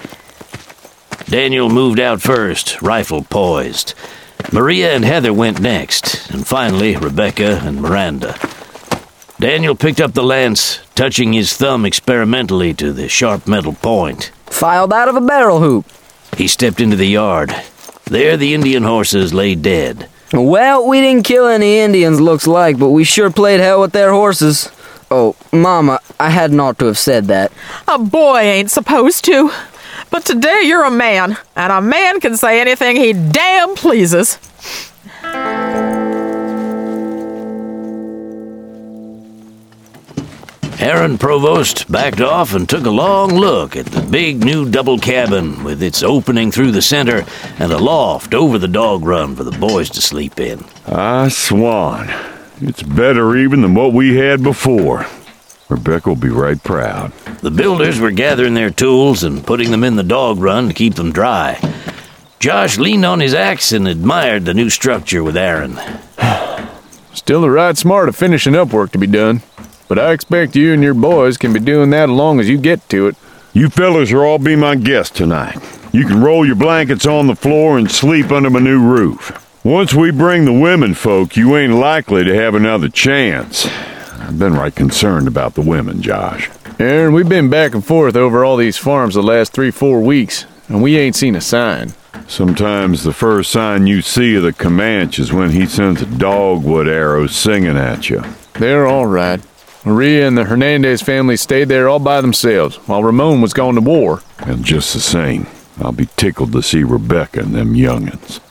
Daniel moved out first, rifle poised. Maria and Heather went next, and finally Rebecca and Miranda. Daniel picked up the lance, touching his thumb experimentally to the sharp metal point. Filed out of a barrel hoop. He stepped into the yard. There the Indian horses lay dead. Well, we didn't kill any Indians, looks like, but we sure played hell with their horses. Oh, Mama, I hadn't ought to have said that. A boy ain't supposed to. But today you're a man, and a man can say anything he damn pleases. Aaron Provost backed off and took a long look at the big new double cabin with its opening through the center and a loft over the dog run for the boys to sleep in. I swan. It's better even than what we had before. Rebecca will be right proud. The builders were gathering their tools and putting them in the dog run to keep them dry. Josh leaned on his axe and admired the new structure with Aaron. Still a right smart of finishing up work to be done, but I expect you and your boys can be doing that as long as you get to it. You fellas will all be my guests tonight. You can roll your blankets on the floor and sleep under my new roof. Once we bring the women folk, you ain't likely to have another chance. I've been right concerned about the women, Josh. Aaron, we've been back and forth over all these farms the last 3-4 weeks, and we ain't seen a sign. Sometimes the first sign you see of the Comanche is when he sends a dogwood arrow singing at you. They're all right. Maria and the Hernandez family stayed there all by themselves while Ramon was gone to war. And just the same, I'll be tickled to see Rebecca and them young'uns.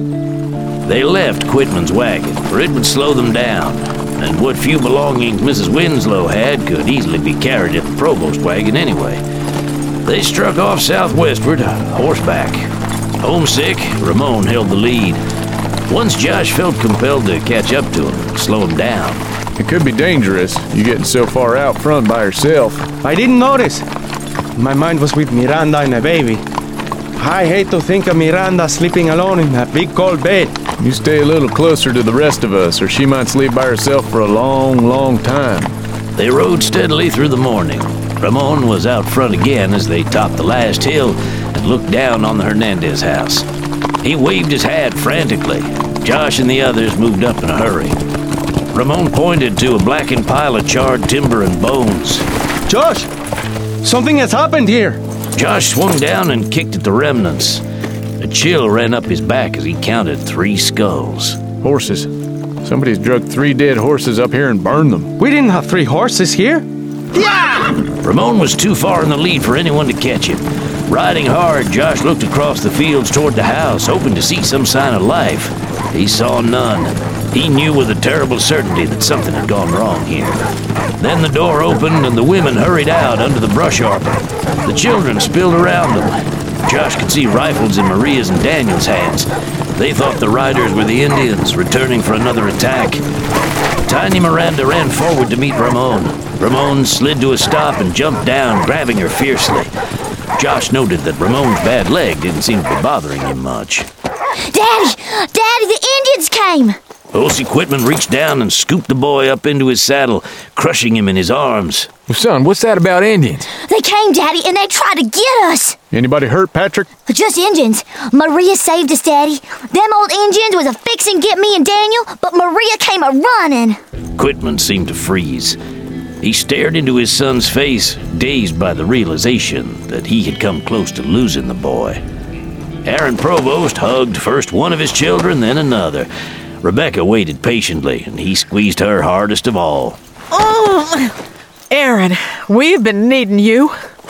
They left Quitman's wagon, for it would slow them down, and what few belongings Mrs. Winslow had could easily be carried in the provost wagon anyway. They struck off southwestward, horseback. Homesick, Ramon held the lead. Once Josh felt compelled to catch up to him, slow him down. It could be dangerous, you getting so far out front by yourself. I didn't notice. My mind was with Miranda and the baby. I hate to think of Miranda sleeping alone in that big cold bed. You stay a little closer to the rest of us, or she might sleep by herself for a long, long time. They rode steadily through the morning. Ramon was out front again as they topped the last hill and looked down on the Hernandez house. He waved his hat frantically. Josh and the others moved up in a hurry. Ramon pointed to a blackened pile of charred timber and bones. Josh! Something has happened here! Josh swung down and kicked at the remnants. A chill ran up his back as he counted 3 skulls. Horses. Somebody's drugged 3 dead horses up here and burned them. We didn't have 3 horses here. Yeah! Ramon was too far in the lead for anyone to catch him. Riding hard, Josh looked across the fields toward the house, hoping to see some sign of life. He saw none. He knew with a terrible certainty that something had gone wrong here. Then the door opened and the women hurried out under the brush arbor. The children spilled around them. Josh could see rifles in Maria's and Daniel's hands. They thought the riders were the Indians, returning for another attack. Tiny Miranda ran forward to meet Ramon. Ramon slid to a stop and jumped down, grabbing her fiercely. Josh noted that Ramon's bad leg didn't seem to be bothering him much. Daddy! Daddy, the Indians came! Elsie Quitman reached down and scooped the boy up into his saddle, crushing him in his arms. Well, son, what's that about Indians? They came, Daddy, and they tried to get us! Anybody hurt, Patrick? Just Indians. Maria saved us, Daddy. Them old Indians was a-fixin' get me and Daniel, but Maria came a-running. Quitman seemed to freeze. He stared into his son's face, dazed by the realization that he had come close to losing the boy. Aaron Provost hugged first one of his children, then another. Rebecca waited patiently, and he squeezed her hardest of all. Oh, Aaron, we've been needing you.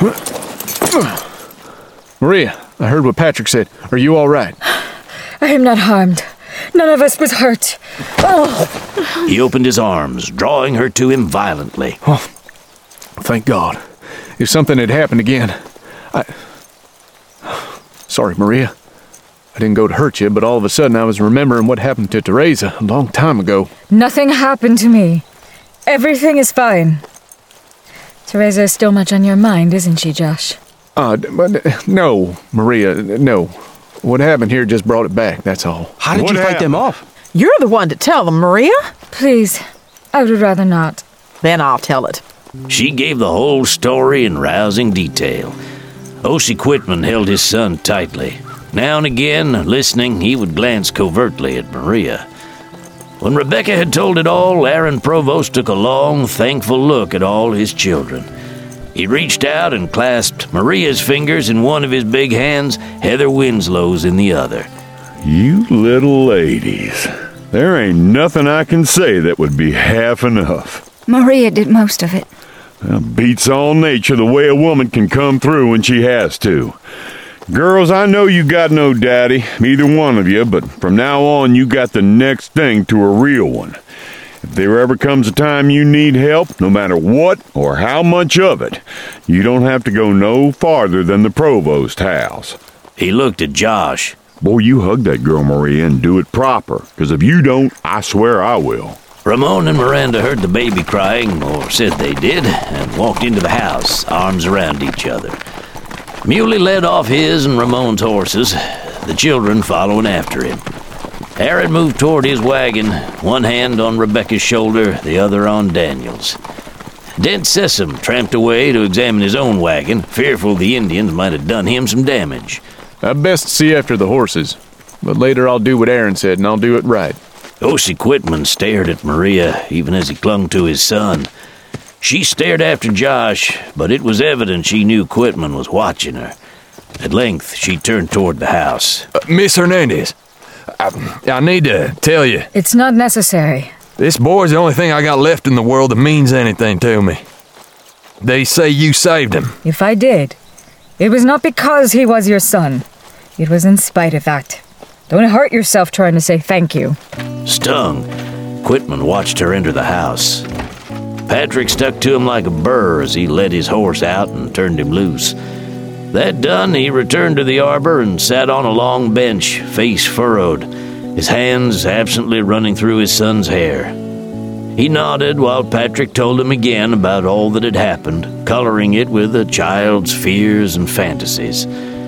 Maria, I heard what Patrick said. Are you all right? I am not harmed. None of us was hurt. Oh. He opened his arms, drawing her to him violently. Oh, thank God. If something had happened again, Sorry, Maria. I didn't go to hurt you, but all of a sudden I was remembering what happened to Teresa a long time ago. Nothing happened to me. Everything is fine. Teresa is still much on your mind, isn't she, Josh? No, Maria, no. What happened here just brought it back, that's all. How did you fight them off? You're the one to tell them, Maria. Please, I would rather not. Then I'll tell it. She gave the whole story in rousing detail. Oshie Quitman held his son tightly. Now and again, listening, he would glance covertly at Maria. When Rebecca had told it all, Aaron Provost took a long, thankful look at all his children. He reached out and clasped Maria's fingers in one of his big hands, Heather Winslow's in the other. You little ladies. There ain't nothing I can say that would be half enough. Maria did most of it. Beats all nature the way a woman can come through when she has to. Girls, I know you got no daddy, either one of you, but from now on you got the next thing to a real one. If there ever comes a time you need help, no matter what or how much of it, you don't have to go no farther than the Provost house. He looked at Josh. Boy, you hug that girl, Maria, and do it proper, because if you don't, I swear I will. Ramon and Miranda heard the baby crying, or said they did, and walked into the house, arms around each other. Muley led off his and Ramon's horses, the children following after him. Aaron moved toward his wagon, one hand on Rebecca's shoulder, the other on Daniel's. Dent Sessom tramped away to examine his own wagon, fearful the Indians might have done him some damage. I'd best see after the horses, but later I'll do what Aaron said, and I'll do it right. Ossie Quitman stared at Maria, even as he clung to his son. She stared after Josh, but it was evident she knew Quitman was watching her. At length, she turned toward the house. Miss Hernandez, I need to tell you. It's not necessary. This boy's the only thing I got left in the world that means anything to me. They say you saved him. If I did, it was not because he was your son. It was in spite of that. Don't hurt yourself trying to say thank you. Stung, Quitman watched her enter the house. Patrick stuck to him like a burr as he led his horse out and turned him loose. That done, he returned to the arbor and sat on a long bench, face furrowed, his hands absently running through his son's hair. He nodded while Patrick told him again about all that had happened, coloring it with a child's fears and fantasies.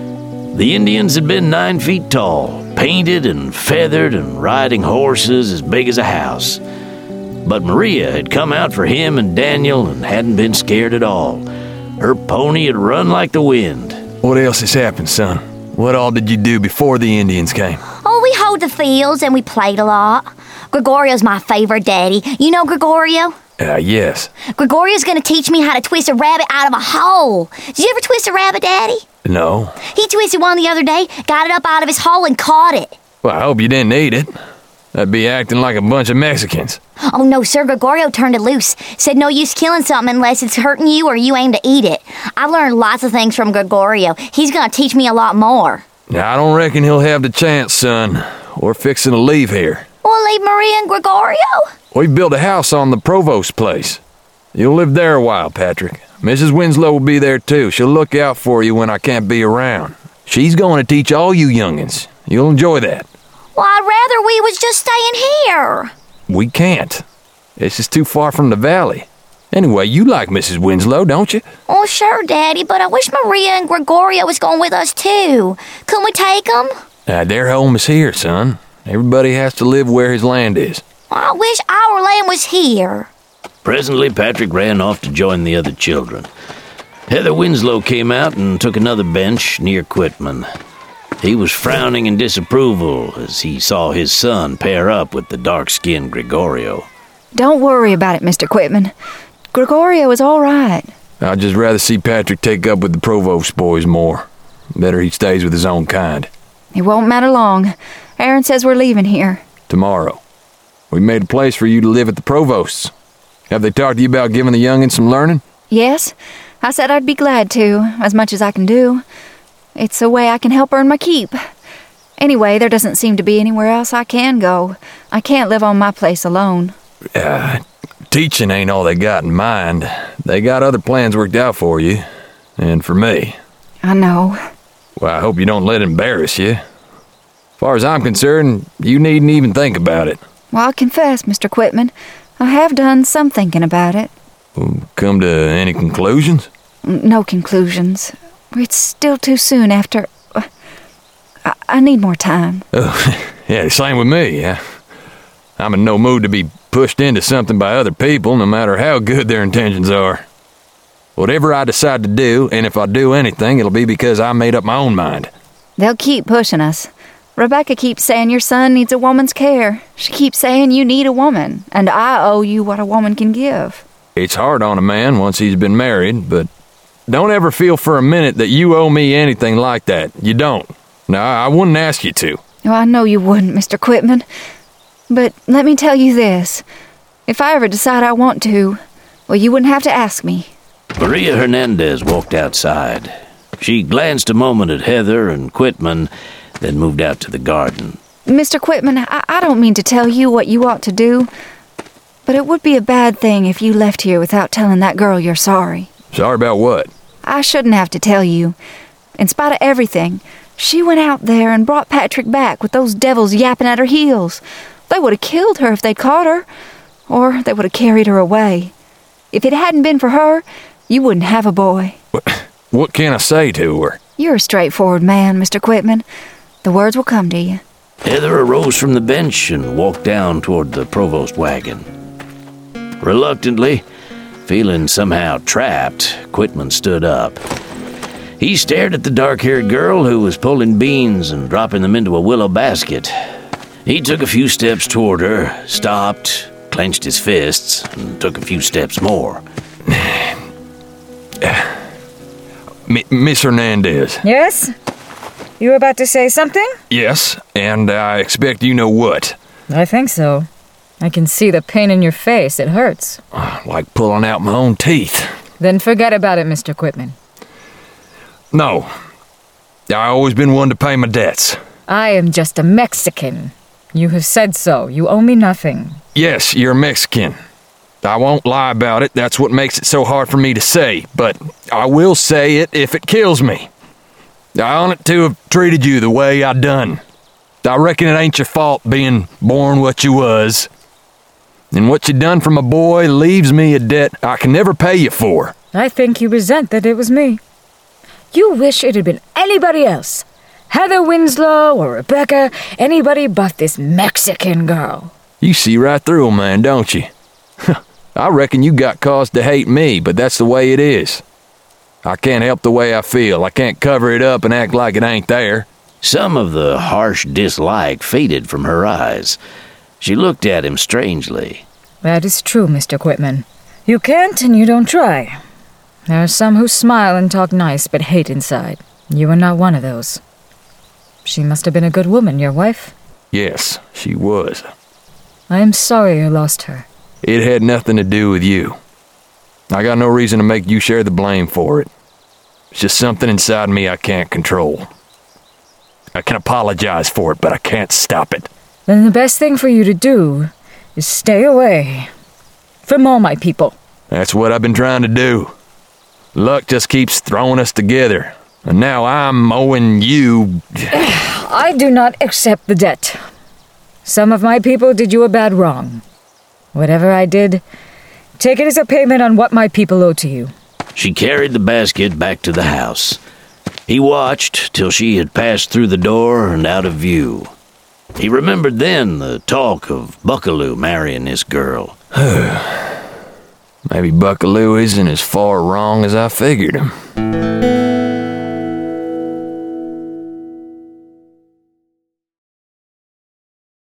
The Indians had been 9 feet tall, painted and feathered and riding horses as big as a house. But Maria had come out for him and Daniel and hadn't been scared at all. Her pony had run like the wind. What else has happened, son? What all did you do before the Indians came? Oh, we hoed the fields and we played a lot. Gregorio's my favorite daddy. You know Gregorio? Yes. Gregorio's gonna teach me how to twist a rabbit out of a hole. Did you ever twist a rabbit, Daddy? No. He twisted one the other day, got it up out of his hole and caught it. Well, I hope you didn't eat it. That'd be acting like a bunch of Mexicans. Oh, no, sir. Gregorio turned it loose. Said no use killing something unless it's hurting you or you aim to eat it. I've learned lots of things from Gregorio. He's gonna teach me a lot more. Now, I don't reckon he'll have the chance, son. We're fixing to leave here. We'll leave Maria and Gregorio? We built a house on the Provost's place. You'll live there a while, Patrick. Mrs. Winslow will be there, too. She'll look out for you when I can't be around. She's going to teach all you youngins. You'll enjoy that. Well, I'd rather we was just staying here. We can't. It's just too far from the valley. Anyway, you like Mrs. Winslow, don't you? Oh, sure, Daddy, but I wish Maria and Gregorio was going with us, too. Couldn't we take them? Their home is here, son. Everybody has to live where his land is. I wish our land was here. Presently, Patrick ran off to join the other children. Heather Winslow came out and took another bench near Quitman. He was frowning in disapproval as he saw his son pair up with the dark-skinned Gregorio. Don't worry about it, Mr. Quitman. Gregorio is all right. I'd just rather see Patrick take up with the Provost boys more. Better he stays with his own kind. It won't matter long. Aaron says we're leaving here. Tomorrow. We made a place for you to live at the Provost's. Have they talked to you about giving the youngins some learning? Yes. I said I'd be glad to, as much as I can do. It's a way I can help earn my keep. Anyway, there doesn't seem to be anywhere else I can go. I can't live on my place alone. Teaching ain't all they got in mind. They got other plans worked out for you. And for me. I know. Well, I hope you don't let it embarrass you. As far as I'm concerned, you needn't even think about it. Well, I'll confess, Mr. Quitman, I have done some thinking about it. Come to any conclusions? No conclusions. It's still too soon after... I need more time. Oh, yeah, same with me. I'm in no mood to be pushed into something by other people, no matter how good their intentions are. Whatever I decide to do, and if I do anything, it'll be because I made up my own mind. They'll keep pushing us. Rebecca keeps saying your son needs a woman's care. She keeps saying you need a woman, and I owe you what a woman can give. It's hard on a man once he's been married, but don't ever feel for a minute that you owe me anything like that. You don't. No, I wouldn't ask you to. Oh, I know you wouldn't, Mr. Quitman. But let me tell you this. If I ever decide I want to, well, you wouldn't have to ask me. Maria Hernandez walked outside. She glanced a moment at Heather and Quitman, then moved out to the garden. Mr. Quitman, I don't mean to tell you what you ought to do, but it would be a bad thing if you left here without telling that girl you're sorry. Sorry about what? I shouldn't have to tell you. In spite of everything, she went out there and brought Patrick back with those devils yapping at her heels. They would have killed her if they'd caught her. or they would have carried her away. If it hadn't been for her, you wouldn't have a boy. What can I say to her? You're a straightforward man, Mr. Quitman. The words will come to you. Heather arose from the bench and walked down toward the provost wagon. Reluctantly, feeling somehow trapped, Quitman stood up. He stared at the dark-haired girl who was pulling beans and dropping them into a willow basket. He took a few steps toward her, stopped, clenched his fists, and took a few steps more. Miss Hernandez. Yes? You were about to say something? Yes, and I expect you know what. I think so. I can see the pain in your face. It hurts. Like pulling out my own teeth. Then forget about it, Mr. Quitman. No. I always been one to pay my debts. I am just a Mexican. You have said so. You owe me nothing. Yes, you're a Mexican. I won't lie about it. That's what makes it so hard for me to say. But I will say it if it kills me. I own it to have treated you the way I done. I reckon it ain't your fault being born what you was. And what you done from a boy leaves me a debt I can never pay you for. I think you resent that it was me. You wish it had been anybody else. Heather Winslow or Rebecca, anybody but this Mexican girl. You see right through 'em, man, don't you? I reckon you got cause to hate me, but that's the way it is. I can't help the way I feel. I can't cover it up and act like it ain't there. Some of the harsh dislike faded from her eyes. She looked at him strangely. That is true, Mr. Quitman. You can't and you don't try. There are some who smile and talk nice but hate inside. You are not one of those. She must have been a good woman, your wife? Yes, she was. I am sorry you lost her. It had nothing to do with you. I got no reason to make you share the blame for it. It's just something inside me I can't control. I can apologize for it, but I can't stop it. Then the best thing for you to do is stay away from all my people. That's what I've been trying to do. Luck just keeps throwing us together, and now I'm owing you... I do not accept the debt. Some of my people did you a bad wrong. Whatever I did, take it as a payment on what my people owe to you. She carried the basket back to the house. He watched till she had passed through the door and out of view. He remembered then the talk of Buckaloo marrying this girl. Maybe Buckaloo isn't as far wrong as I figured him.